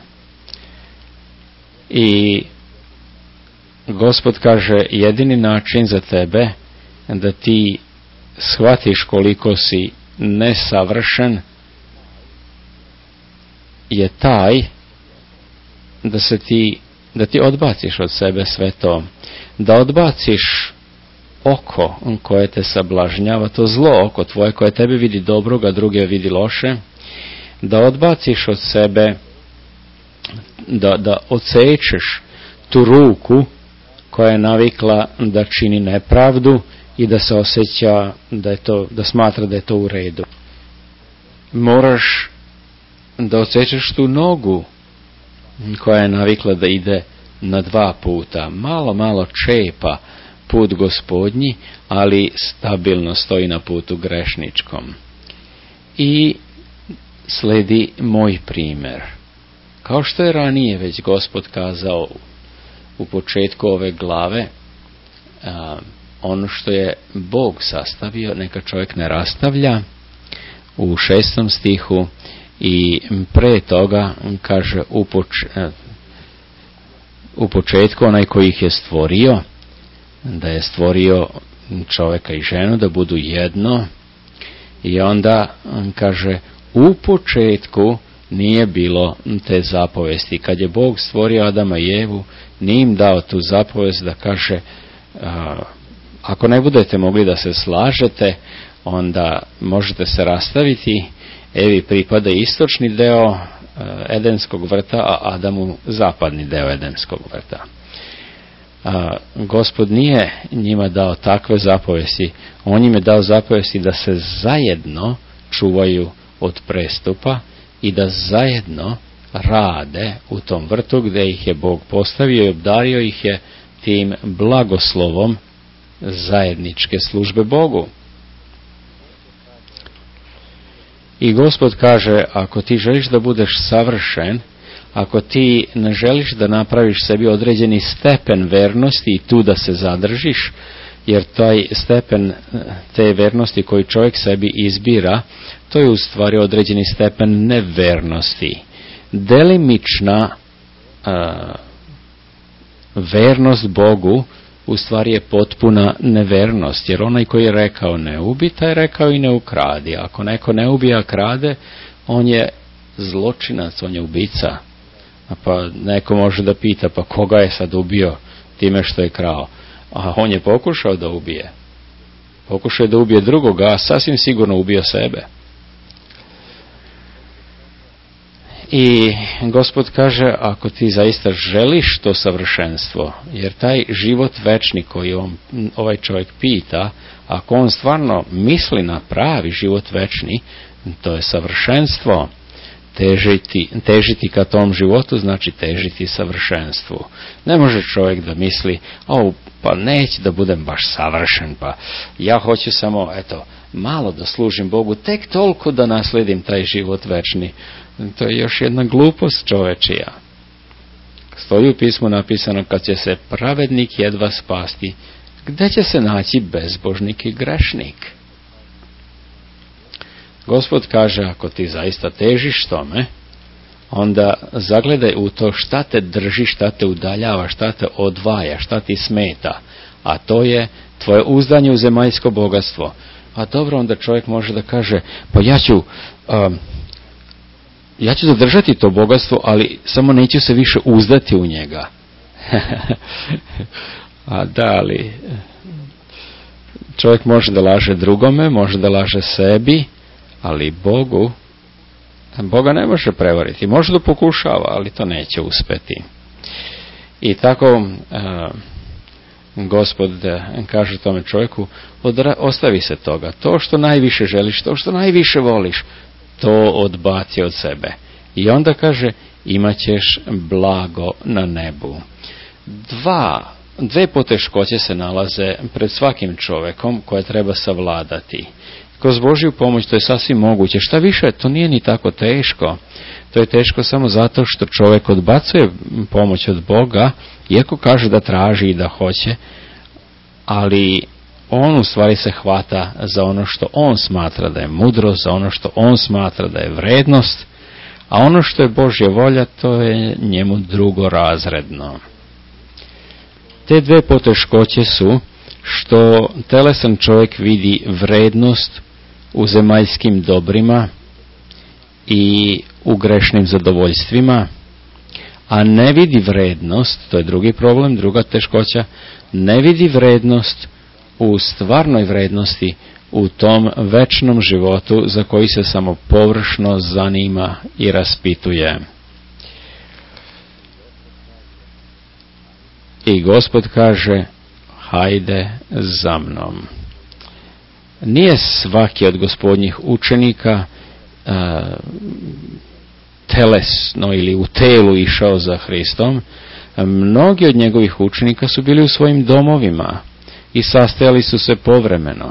I Gospod kaže, jedini način za tebe da ti shvatiš koliko si nesavršen je taj da ti odbaciš od sebe sve to, da odbaciš oko koje te sablažnjava, to zlo oko tvoje koje tebe vidi dobroga, druge vidi loše, da odbaciš od sebe, da odsečeš tu ruku koja je navikla da čini nepravdu i da se osjeća da smatra da je to u redu. Moraš da odsečeš tu nogu koja je navikla da ide na dva puta, malo čepa put Gospodnji, ali stabilno stoji na putu grešničkom. I sledi moj primjer. Kao što je ranije već Gospod kazao u početku ove glave, ono što je Bog sastavio, neka čovjek ne rastavlja, u 6. stihu, i pre toga kaže u početku onaj koji ih je stvorio, da je stvorio čovjeka i ženu da budu jedno, I onda kaže, u početku nije bilo te zapovesti. Kad je Bog stvorio Adama i Evu, nije im dao tu zapovest da kaže, ako ne budete mogli da se slažete, onda možete se rastaviti. Evi pripada istočni deo Edenskog vrta, a Adamu zapadni deo Edenskog vrta. Gospod nije njima dao takve zapovesti. On im je dao zapovesti da se zajedno čuvaju od prestupa i da zajedno rade u tom vrtu gdje ih je Bog postavio i obdario ih je tim blagoslovom zajedničke službe Bogu. I Gospod kaže, ako ti želiš da budeš savršen, ako ti ne želiš da napraviš sebi određeni stepen vernosti i tu da se zadržiš, jer taj stepen te vernosti koji čovjek sebi izbira, to je u stvari određeni stepen nevernosti. Delimična vernost Bogu u stvari je potpuna nevernost, jer onaj koji je rekao ne ubi, taj je rekao i ne ukradi. Ako neko ne ubija, krade, on je zločinac, on je ubica. Pa neko može da pita, pa koga je sad ubio time što je krao? A on je pokušao da ubije. Pokušao je da ubije drugoga, a sasvim sigurno ubio sebe. I Gospod kaže, ako ti zaista želiš to savršenstvo, jer taj život večni koji ovaj čovjek pita, ako on stvarno misli na pravi život večni, to je savršenstvo. Težiti ka tom životu znači težiti savršenstvu. Ne može čovjek da misli, pa neće da budem baš savršen, pa ja hoću samo, malo da služim Bogu, tek toliko da naslijedim taj život večni. To je još jedna glupost čovečija. Stoji u pismu napisano, kad će se pravednik jedva spasti, gde će se naći bezbožnik i grešnik? Gospod kaže, ako ti zaista težiš tome, onda zagledaj u to šta te drži, šta te udaljava, šta te odvaja, šta ti smeta, a to je tvoje uzdanje u zemaljsko bogatstvo. A dobro, onda čovjek može da kaže, pa ja ću zadržati to bogatstvo, ali samo neću se više uzdati u njega. Ali čovjek može da laže drugome, može da laže sebi, ali Boga ne može prevariti. Može da pokušava, ali to neće uspeti. I tako Gospod kaže tome čovjeku, ostavi se toga. To što najviše želiš, to što najviše voliš, to odbaci od sebe. I onda kaže, imat ćeš blago na nebu. Dve poteškoće se nalaze pred svakim čovjekom koje treba savladati. Kroz Božju pomoć to je sasvim moguće. Šta više, to nije ni tako teško. To je teško samo zato što čovjek odbacuje pomoć od Boga, iako kaže da traži i da hoće, ali on u stvari se hvata za ono što on smatra da je mudrost, za ono što on smatra da je vrednost, a ono što je Božja volja, to je njemu drugorazredno. Te dve poteškoće su što telesan čovjek vidi vrednost u zemaljskim dobrima i u grešnim zadovoljstvima, a ne vidi vrednost, to je drugi problem, druga teškoća, ne vidi vrednost u stvarnoj vrednosti u tom večnom životu za koji se samo površno zanima i raspituje. I Gospod kaže, hajde za mnom. Nije svaki od Gospodnjih učenika telesno ili u telu išao za Hristom. Mnogi od njegovih učenika su bili u svojim domovima i sastajali su se povremeno.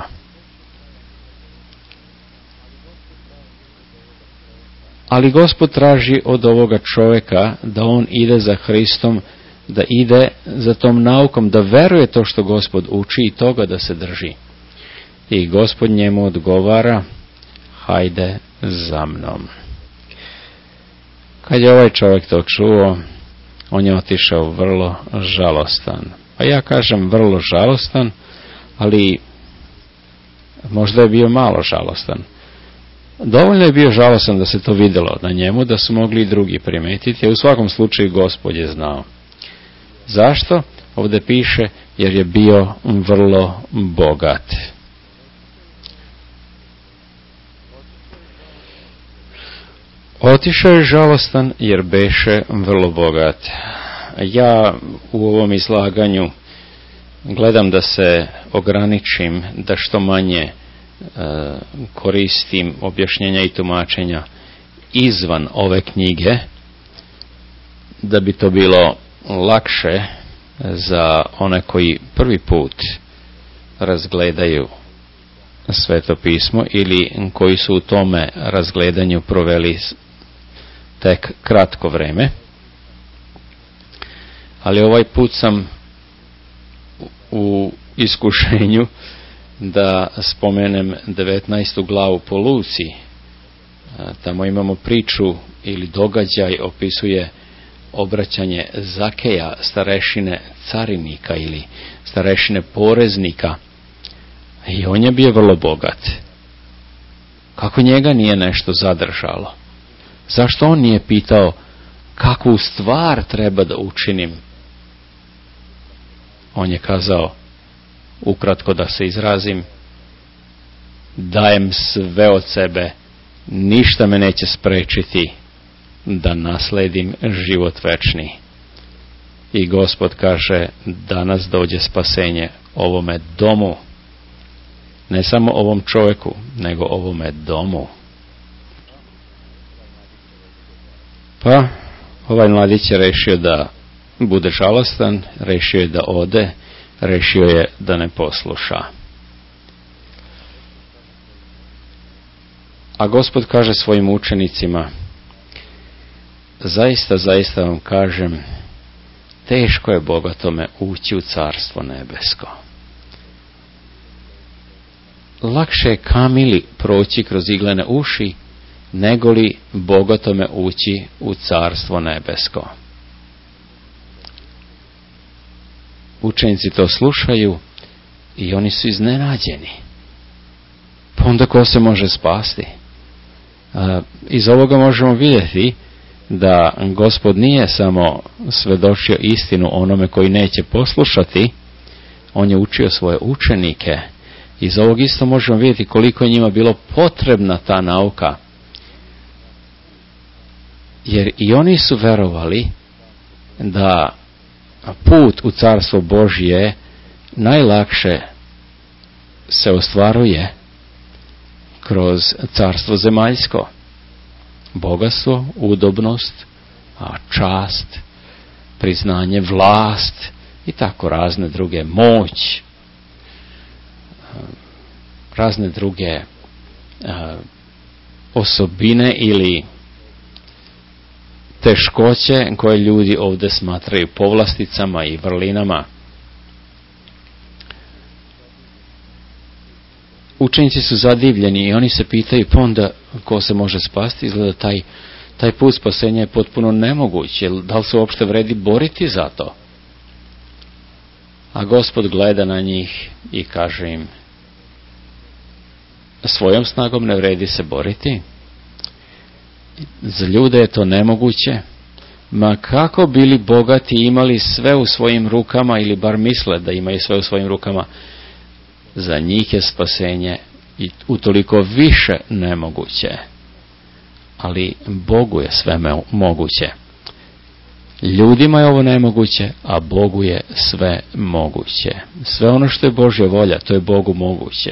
Ali Gospod traži od ovoga čovjeka da on ide za Hristom, da ide za tom naukom, da veruje to što Gospod uči i toga da se drži. I Gospod njemu odgovara, hajde za mnom. Kad je ovaj čovjek to čuo, on je otišao vrlo žalostan. Pa ja kažem vrlo žalostan, ali možda je bio malo žalostan. Dovoljno je bio žalostan da se to vidjelo na njemu, da su mogli i drugi primijetiti, a u svakom slučaju Gospod je znao. Zašto? Ovdje piše, jer je bio vrlo bogat. Otišao je žalostan jer beše vrlo bogat. Ja u ovom izlaganju gledam da se ograničim, da što manje koristim objašnjenja i tumačenja izvan ove knjige, da bi to bilo lakše za one koji prvi put razgledaju Sveto pismo ili koji su u tome razgledanju proveli tek kratko vreme. Ali ovaj put sam u iskušenju da spomenem 19. glavu po Luci. Tamo imamo priču ili događaj, opisuje obraćanje Zakeja, starešine carinika ili starešine poreznika. I on je bio vrlo bogat. Kako njega nije nešto zadržalo? Zašto on nije pitao kakvu stvar treba da učinim? On je kazao, ukratko da se izrazim, dajem sve od sebe, ništa me neće sprečiti da nasledim život večni. I Gospod kaže, danas dođe spasenje ovome domu, ne samo ovom čovjeku, nego ovome domu. Pa, ovaj mladić je rešio da bude žalostan, rešio je da ode, rešio je da ne posluša. A Gospod kaže svojim učenicima, zaista, zaista vam kažem, teško je bogatome ući u carstvo nebesko. Lakše je kamili proći kroz iglene uši, nego li bogatome ući u carstvo nebesko. Učenici to slušaju i oni su iznenađeni. Pa onda ko se može spasti? Iz ovoga možemo vidjeti da Gospod nije samo svedočio istinu onome koji neće poslušati, on je učio svoje učenike. Iz ovog isto možemo vidjeti koliko je njima bilo potrebna ta nauka. Jer i oni su verovali da put u carstvo Božje najlakše se ostvaruje kroz carstvo zemaljsko. Bogatstvo, udobnost, čast, priznanje, vlast i tako razne druge, moć, razne druge osobine ili teškoće koje ljudi ovdje smatraju povlasticama i vrlinama. Učenici su zadivljeni i oni se pitaju, pa onda ko se može spasti? Izgleda taj put spasenja je potpuno nemoguć. Da li se uopšte vredi boriti za to? A Gospod gleda na njih i kaže im, svojom snagom ne vredi se boriti. Za ljude je to nemoguće, ma kako bili bogati imali sve u svojim rukama ili bar misle da imaju sve u svojim rukama, za njih je spasenje i utoliko više nemoguće. Ali Bogu je sve moguće. Ljudima je ovo nemoguće, a Bogu je sve moguće. Sve ono što je Božja volja, to je Bogu moguće.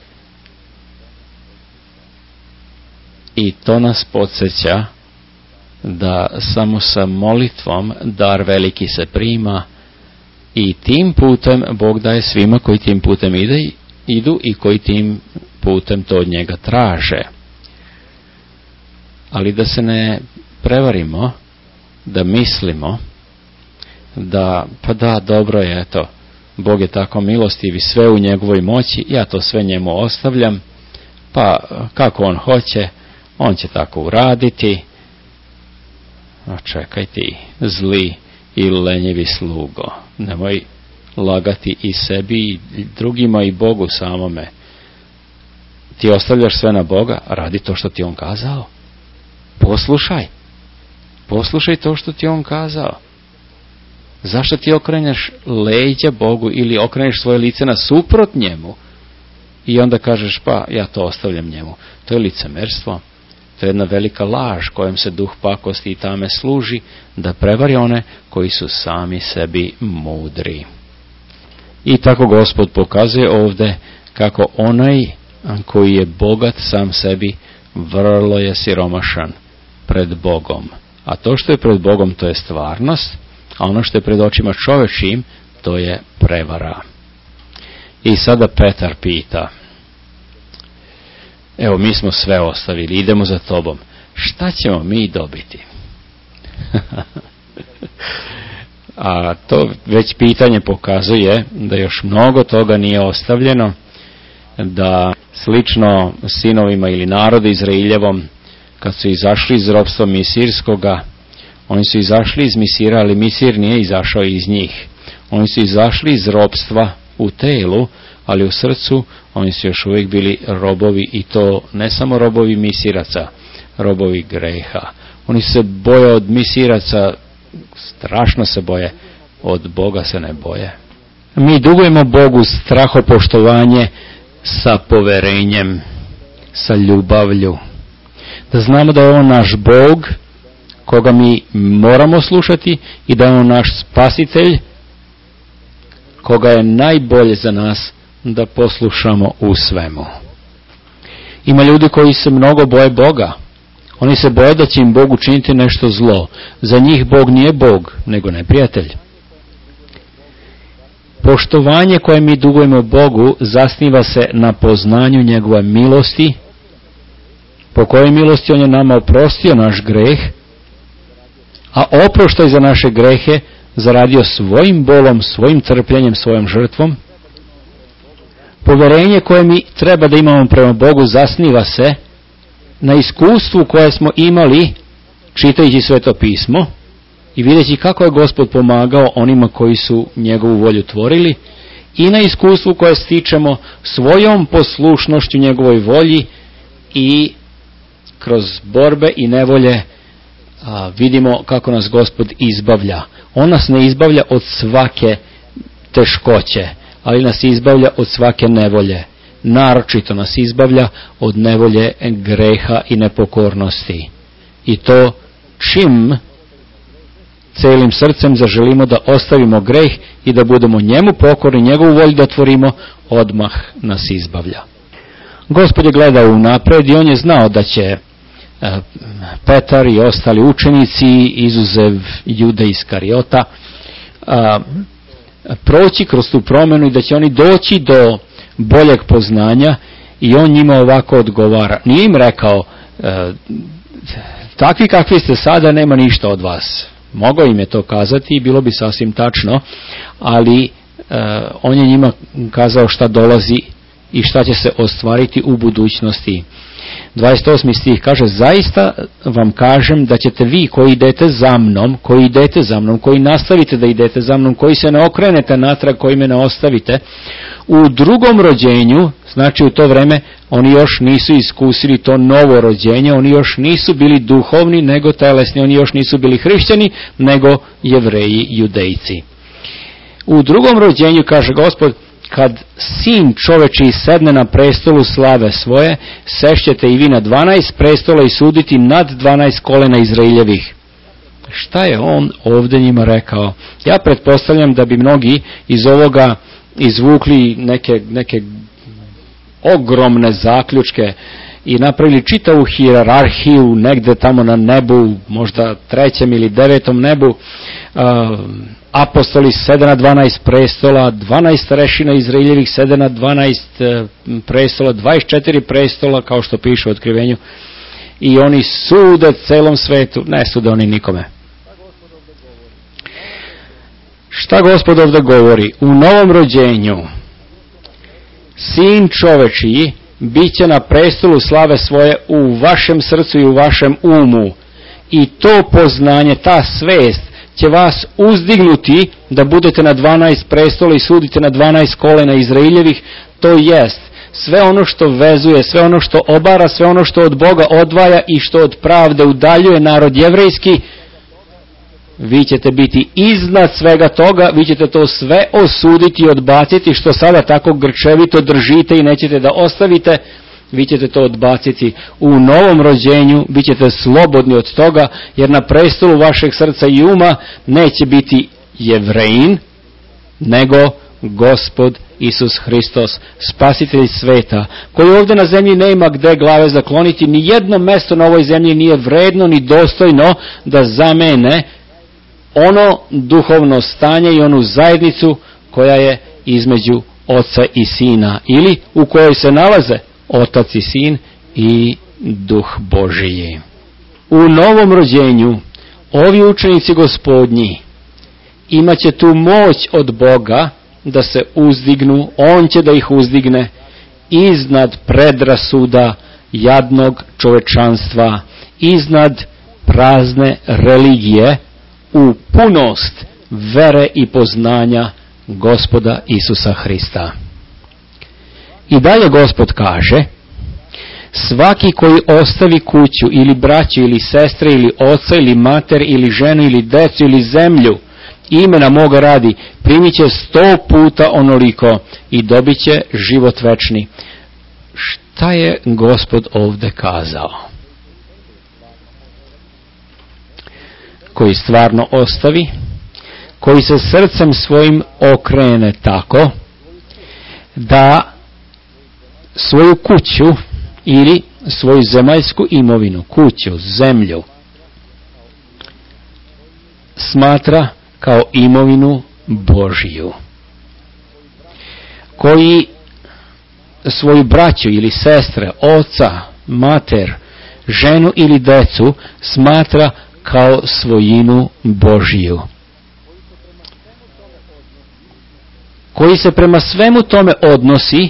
I to nas podsjeća da samo sa molitvom dar veliki se prima i tim putem Bog daje svima koji tim putem idu i koji tim putem to od njega traže. Ali da se ne prevarimo, da mislimo da, pa da, dobro je, eto, Bog je tako milostiv i sve u njegovoj moći, ja to sve njemu ostavljam, pa kako on hoće, on će tako uraditi. A čekaj ti, zli i lenjivi slugo, nemoj lagati i sebi i drugima i Bogu samome. ti ostavljaš sve na Boga, radi to što ti on kazao. Poslušaj to što ti on kazao. Zašto ti okreneš leđa Bogu ili okreneš svoje lice na suprot njemu i onda kažeš pa ja to ostavljam njemu? To je licemerstvo. To je jedna velika laž kojom se duh pakosti i tame služi da prevari one koji su sami sebi mudri. I tako Gospod pokazuje ovdje kako onaj koji je bogat sam sebi vrlo je siromašan pred Bogom. A to što je pred Bogom to je stvarnost, a ono što je pred očima čovječim to je prevara. I sada Petar pita, evo mi smo sve ostavili, idemo za tobom, šta ćemo mi dobiti? A to već pitanje pokazuje da još mnogo toga nije ostavljeno, da slično sinovima ili narodu Izraeljevom, kad su izašli iz ropstva misirskoga, oni su izašli iz Misira, ali Misir nije izašao iz njih. Oni su izašli iz ropstva u telu, ali u srcu oni su još uvijek bili robovi, i to ne samo robovi Misiraca, robovi greha. Oni se boje od Misiraca, strašno se boje, od Boga se ne boje. Mi dugujemo Bogu strahopoštovanje sa poverenjem, sa ljubavlju. Da znamo da je on naš Bog, koga mi moramo slušati, i da je on naš spasitelj, koga je najbolje za nas da poslušamo u svemu. Ima ljudi koji se mnogo boje Boga. Oni se boje da će im Bog učiniti nešto zlo. Za njih Bog nije Bog, nego neprijatelj. Poštovanje koje mi dugujemo Bogu zasniva se na poznanju njegove milosti, po kojoj milosti on je nama oprostio naš greh, a oproštaj za naše grehe zaradio svojim bolom, svojim trpljenjem, svojom žrtvom. Poverenje koje mi treba da imamo prema Bogu zasniva se na iskustvu koje smo imali čitajući Sveto pismo i videći kako je Gospod pomagao onima koji su njegovu volju tvorili, i na iskustvu koje stičemo svojom poslušnošću njegovoj volji, i kroz borbe i nevolje vidimo kako nas Gospod izbavlja. On nas ne izbavlja od svake teškoće, ali nas izbavlja od svake nevolje. Naročito nas izbavlja od nevolje greha i nepokornosti. I to čim celim srcem zaželimo da ostavimo greh i da budemo njemu pokorni, njegovu volju da tvorimo, odmah nas izbavlja. Gospod je gledao unapred i on je znao da će Petar i ostali učenici, izuzev Jude Iskariota, proći kroz tu promjenu i da će oni doći do boljeg poznanja, i on njima ovako odgovara. Nije im rekao, takvi kakvi ste sada, nema ništa od vas. Mogao im je to kazati i bilo bi sasvim tačno, ali on je njima kazao šta dolazi i šta će se ostvariti u budućnosti. 28. stih kaže, zaista vam kažem da ćete vi koji idete za mnom, koji nastavite da idete za mnom, koji se ne okrenete natrag, koji me ne ostavite, u drugom rođenju, znači u to vreme oni još nisu iskusili to novo rođenje, oni još nisu bili duhovni nego telesni, oni još nisu bili hrišćani nego Jevreji, Judejci. U drugom rođenju, kaže Gospod, kad sin čoveči sedne na prestolu slave svoje, sešćete i vi na 12 prestola i suditi nad 12 kolena Izraeljevih. Šta je on ovdje njima rekao? Ja pretpostavljam da bi mnogi iz ovoga izvukli neke ogromne zaključke i napravili čitavu hijerarhiju negde tamo na nebu, možda 3. ili 9. nebu. Apostoli sede na 12 prestola, 12 starešina Izraeljevih sede na 12 prestola, 24 prestola, kao što piše u Otkrivenju, i oni sude celom svetu. Ne sude oni nikome. Šta Gospod ovdje govori? U novom rođenju sin čovečiji bit će na prestolu slave svoje u vašem srcu i u vašem umu, i to poznanje, ta svest će vas uzdignuti da budete na 12 prestola i sudite na 12 kolena Izraeljevih, to jest sve ono što vezuje, sve ono što obara, sve ono što od Boga odvaja i što od pravde udaljuje narod jevrejski, vi ćete biti iznad svega toga, vi ćete to sve osuditi i odbaciti što sada tako grčevito držite i nećete da ostavite, vi ćete to odbaciti. U novom rođenju bit ćete slobodni od toga, jer na prestolu vašeg srca i uma neće biti Jevrejin, nego Gospod Isus Hristos, spasitelj sveta, koji ovdje na zemlji nema gde glave zakloniti. Ni jedno mesto na ovoj zemlji nije vredno ni dostojno da zamene ono duhovno stanje i onu zajednicu koja je između Oca i Sina, ili u kojoj se nalaze Otac i Sin i Duh Božiji. U novom rođenju ovi učenici Gospodnji imat će tu moć od Boga da se uzdignu, On će da ih uzdigne iznad predrasuda jadnog čovečanstva, iznad prazne religije, u punost vere i poznanja Gospoda Isusa Hrista. I dalje Gospod kaže, svaki koji ostavi kuću ili braću ili sestre ili oca ili mater ili ženu ili decu ili zemlju imena moga radi, primit će 100 puta onoliko i dobit će život večni. Šta je Gospod ovdje kazao? Koji stvarno ostavi, koji se srcem svojim okrene tako da svoju kuću ili svoju zemaljsku imovinu, kuću, zemlju, smatra kao imovinu Božiju, koji svoju braću ili sestre, oca, mater, ženu ili decu smatra kao svojinu Božiju, koji se prema svemu tome odnosi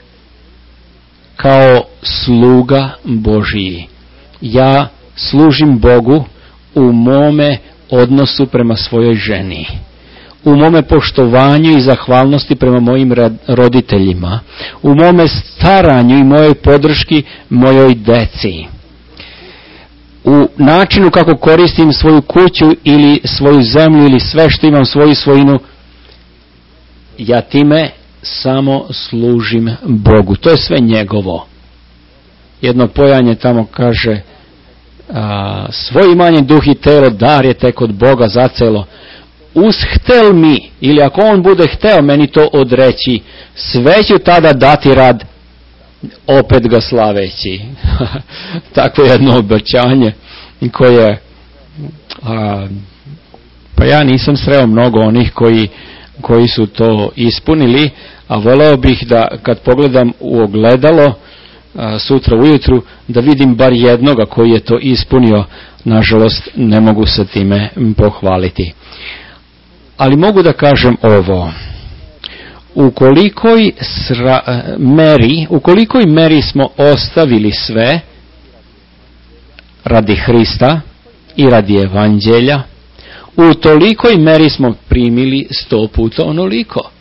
kao sluga Božiji. Ja služim Bogu u mome odnosu prema svojoj ženi, u mome poštovanju i zahvalnosti prema mojim roditeljima, u mome staranju i mojoj podrški mojoj deci, u načinu kako koristim svoju kuću ili svoju zemlju ili sve što imam svoju svojinu. Ja time samo služim Bogu. To je sve njegovo. Jedno pojanje tamo kaže, svoj imanje duh i telo dar je tek od Boga zacelo. Ushtel mi, ili ako on bude hteo meni to odreći, sve ću tada dati rad, opet ga slaveći. Takvo jedno obećanje koje, pa ja nisam sreo mnogo onih koji su to ispunili, a voleo bih da kad pogledam u ogledalo sutra ujutru, da vidim bar jednoga koji je to ispunio. Nažalost, ne mogu se time pohvaliti. Ali mogu da kažem ovo. U kolikoj meri smo ostavili sve radi Hrista i radi evanđelja, u tolikoj meri smo primili 100 puta onoliko.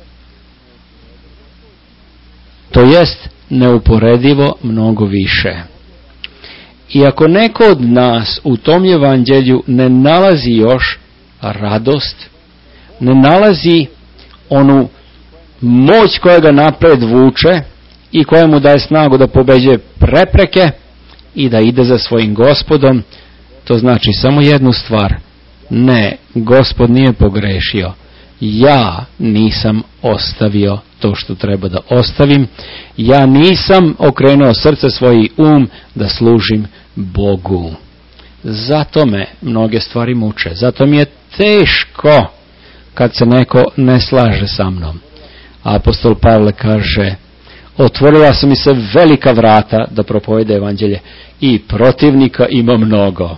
To jest neuporedivo mnogo više. I ako neko od nas u tom evanđelju ne nalazi još radost, ne nalazi onu moć koja ga napred vuče i koja mu daje snagu da pobeđuje prepreke i da ide za svojim Gospodom, to znači samo jednu stvar. Ne, Gospod nije pogrešio. Ja nisam ostavio to što treba da ostavim. Ja nisam okrenuo srce svoje da služim Bogu. Zato me mnoge stvari muče. Zato mi je teško kad se neko ne slaže sa mnom. Apostol Pavle kaže, otvorila su mi se velika vrata da propovede evanđelje i protivnika ima mnogo.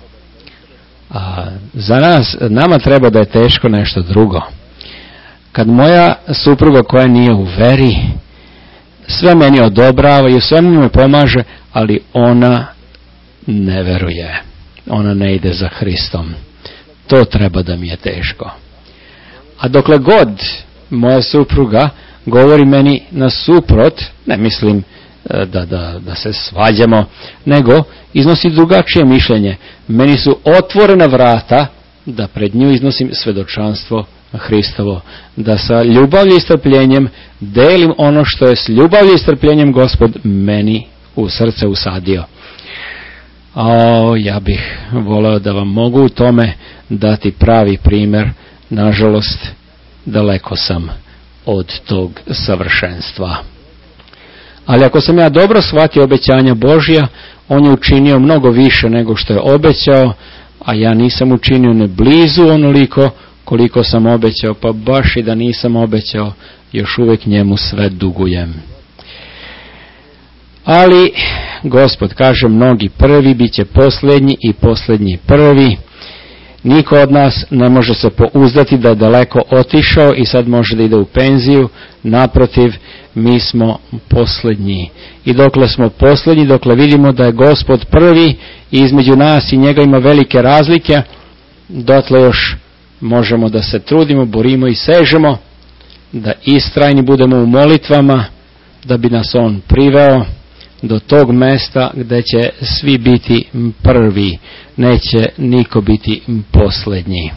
Za nama treba da je teško nešto drugo. Kad moja supruga koja nije u veri sve meni odobrava i u svemu me pomaže, ali ona ne veruje. Ona ne ide za Hristom. To treba da mi je teško. A dokle god moja supruga govori meni nasuprot, ne mislim da se svađamo, nego iznosi drugačije mišljenje. Meni su otvorena vrata da pred nju iznosim svedočanstvo Hristovo, da sa ljubavlju i strpljenjem delim ono što je s ljubavlju i strpljenjem Gospod meni u srce usadio. Ja bih voleo da vam mogu u tome dati pravi primjer. Nažalost, daleko sam od tog savršenstva. Ali ako sam ja dobro shvatio obećanja Božja, on je učinio mnogo više nego što je obećao, a ja nisam učinio ne blizu onoliko koliko sam obećao, pa baš i da nisam obećao, još uvijek njemu sve dugujem. Ali Gospod kaže, mnogi prvi bit će posljednji i posljednji prvi. Niko od nas ne može se pouzdati da je daleko otišao i sad može da ide u penziju. Naprotiv, mi smo posljednji. I dokle smo posljednji, dokle vidimo da je Gospod prvi i između nas i njega ima velike razlike, dotle još možemo da se trudimo, borimo i sežemo, da istrajni budemo u molitvama, da bi nas on priveo do tog mesta gdje će svi biti prvi, neće niko biti posljednji.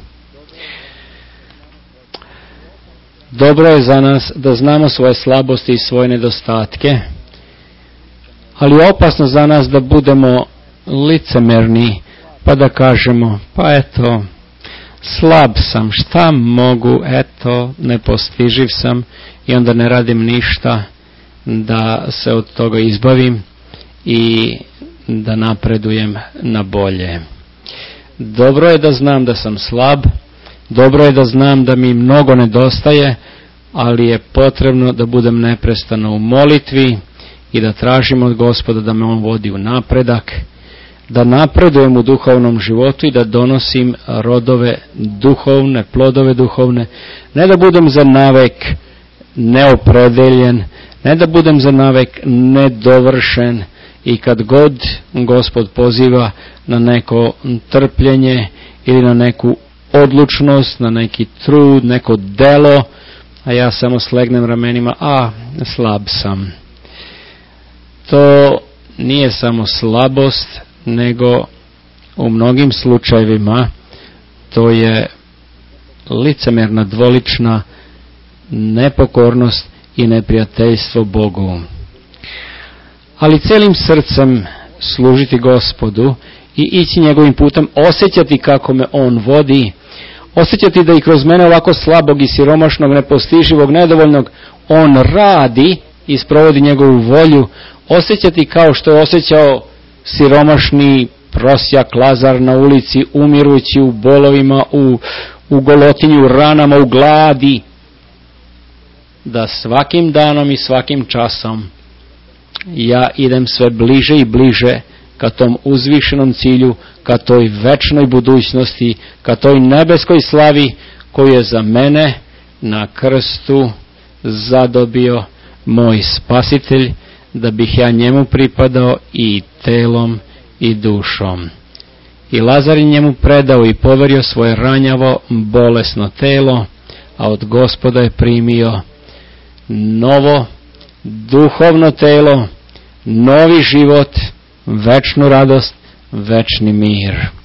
Dobro je za nas da znamo svoje slabosti i svoje nedostatke, ali opasno za nas da budemo licemerni pa da kažemo, pa eto, slab sam, šta mogu, eto, nepostiživ sam i onda ne radim ništa da se od toga izbavim i da napredujem na bolje. Dobro je da znam da sam slab, dobro je da znam da mi mnogo nedostaje, ali je potrebno da budem neprestano u molitvi i da tražim od Gospoda da me on vodi u napredak, da napredujem u duhovnom životu i da donosim rodove duhovne, plodove duhovne, ne da budem za navek neopredeljen, ne da budem za navek nedovršen i kad god Gospod poziva na neko trpljenje ili na neku odlučnost, na neki trud, neko delo, a ja samo slegnem ramenima, slab sam. To nije samo slabost, nego u mnogim slučajevima to je licemjerna, dvolična nepokornost i neprijateljstvo Bogu. Ali celim srcem služiti Gospodu i ići njegovim putem, osjećati kako me on vodi, osjećati da i kroz mene ovako slabog i siromašnog, nepostiživog, nedovoljnog, on radi i sprovodi njegovu volju, osjećati kao što je osjećao siromašni prosjak Lazar na ulici, umirući u bolovima, u golotinju, u ranama, u gladi, da svakim danom i svakim časom ja idem sve bliže i bliže ka tom uzvišenom cilju, ka toj večnoj budućnosti, ka toj nebeskoj slavi koju je za mene na krstu zadobio moj Spasitelj, da bih ja njemu pripadao i telom i dušom. I Lazar je njemu predao i poverio svoje ranjavo, bolesno telo, a od Gospoda je primio novo duhovno telo, novi život, večnu radost, večni mir.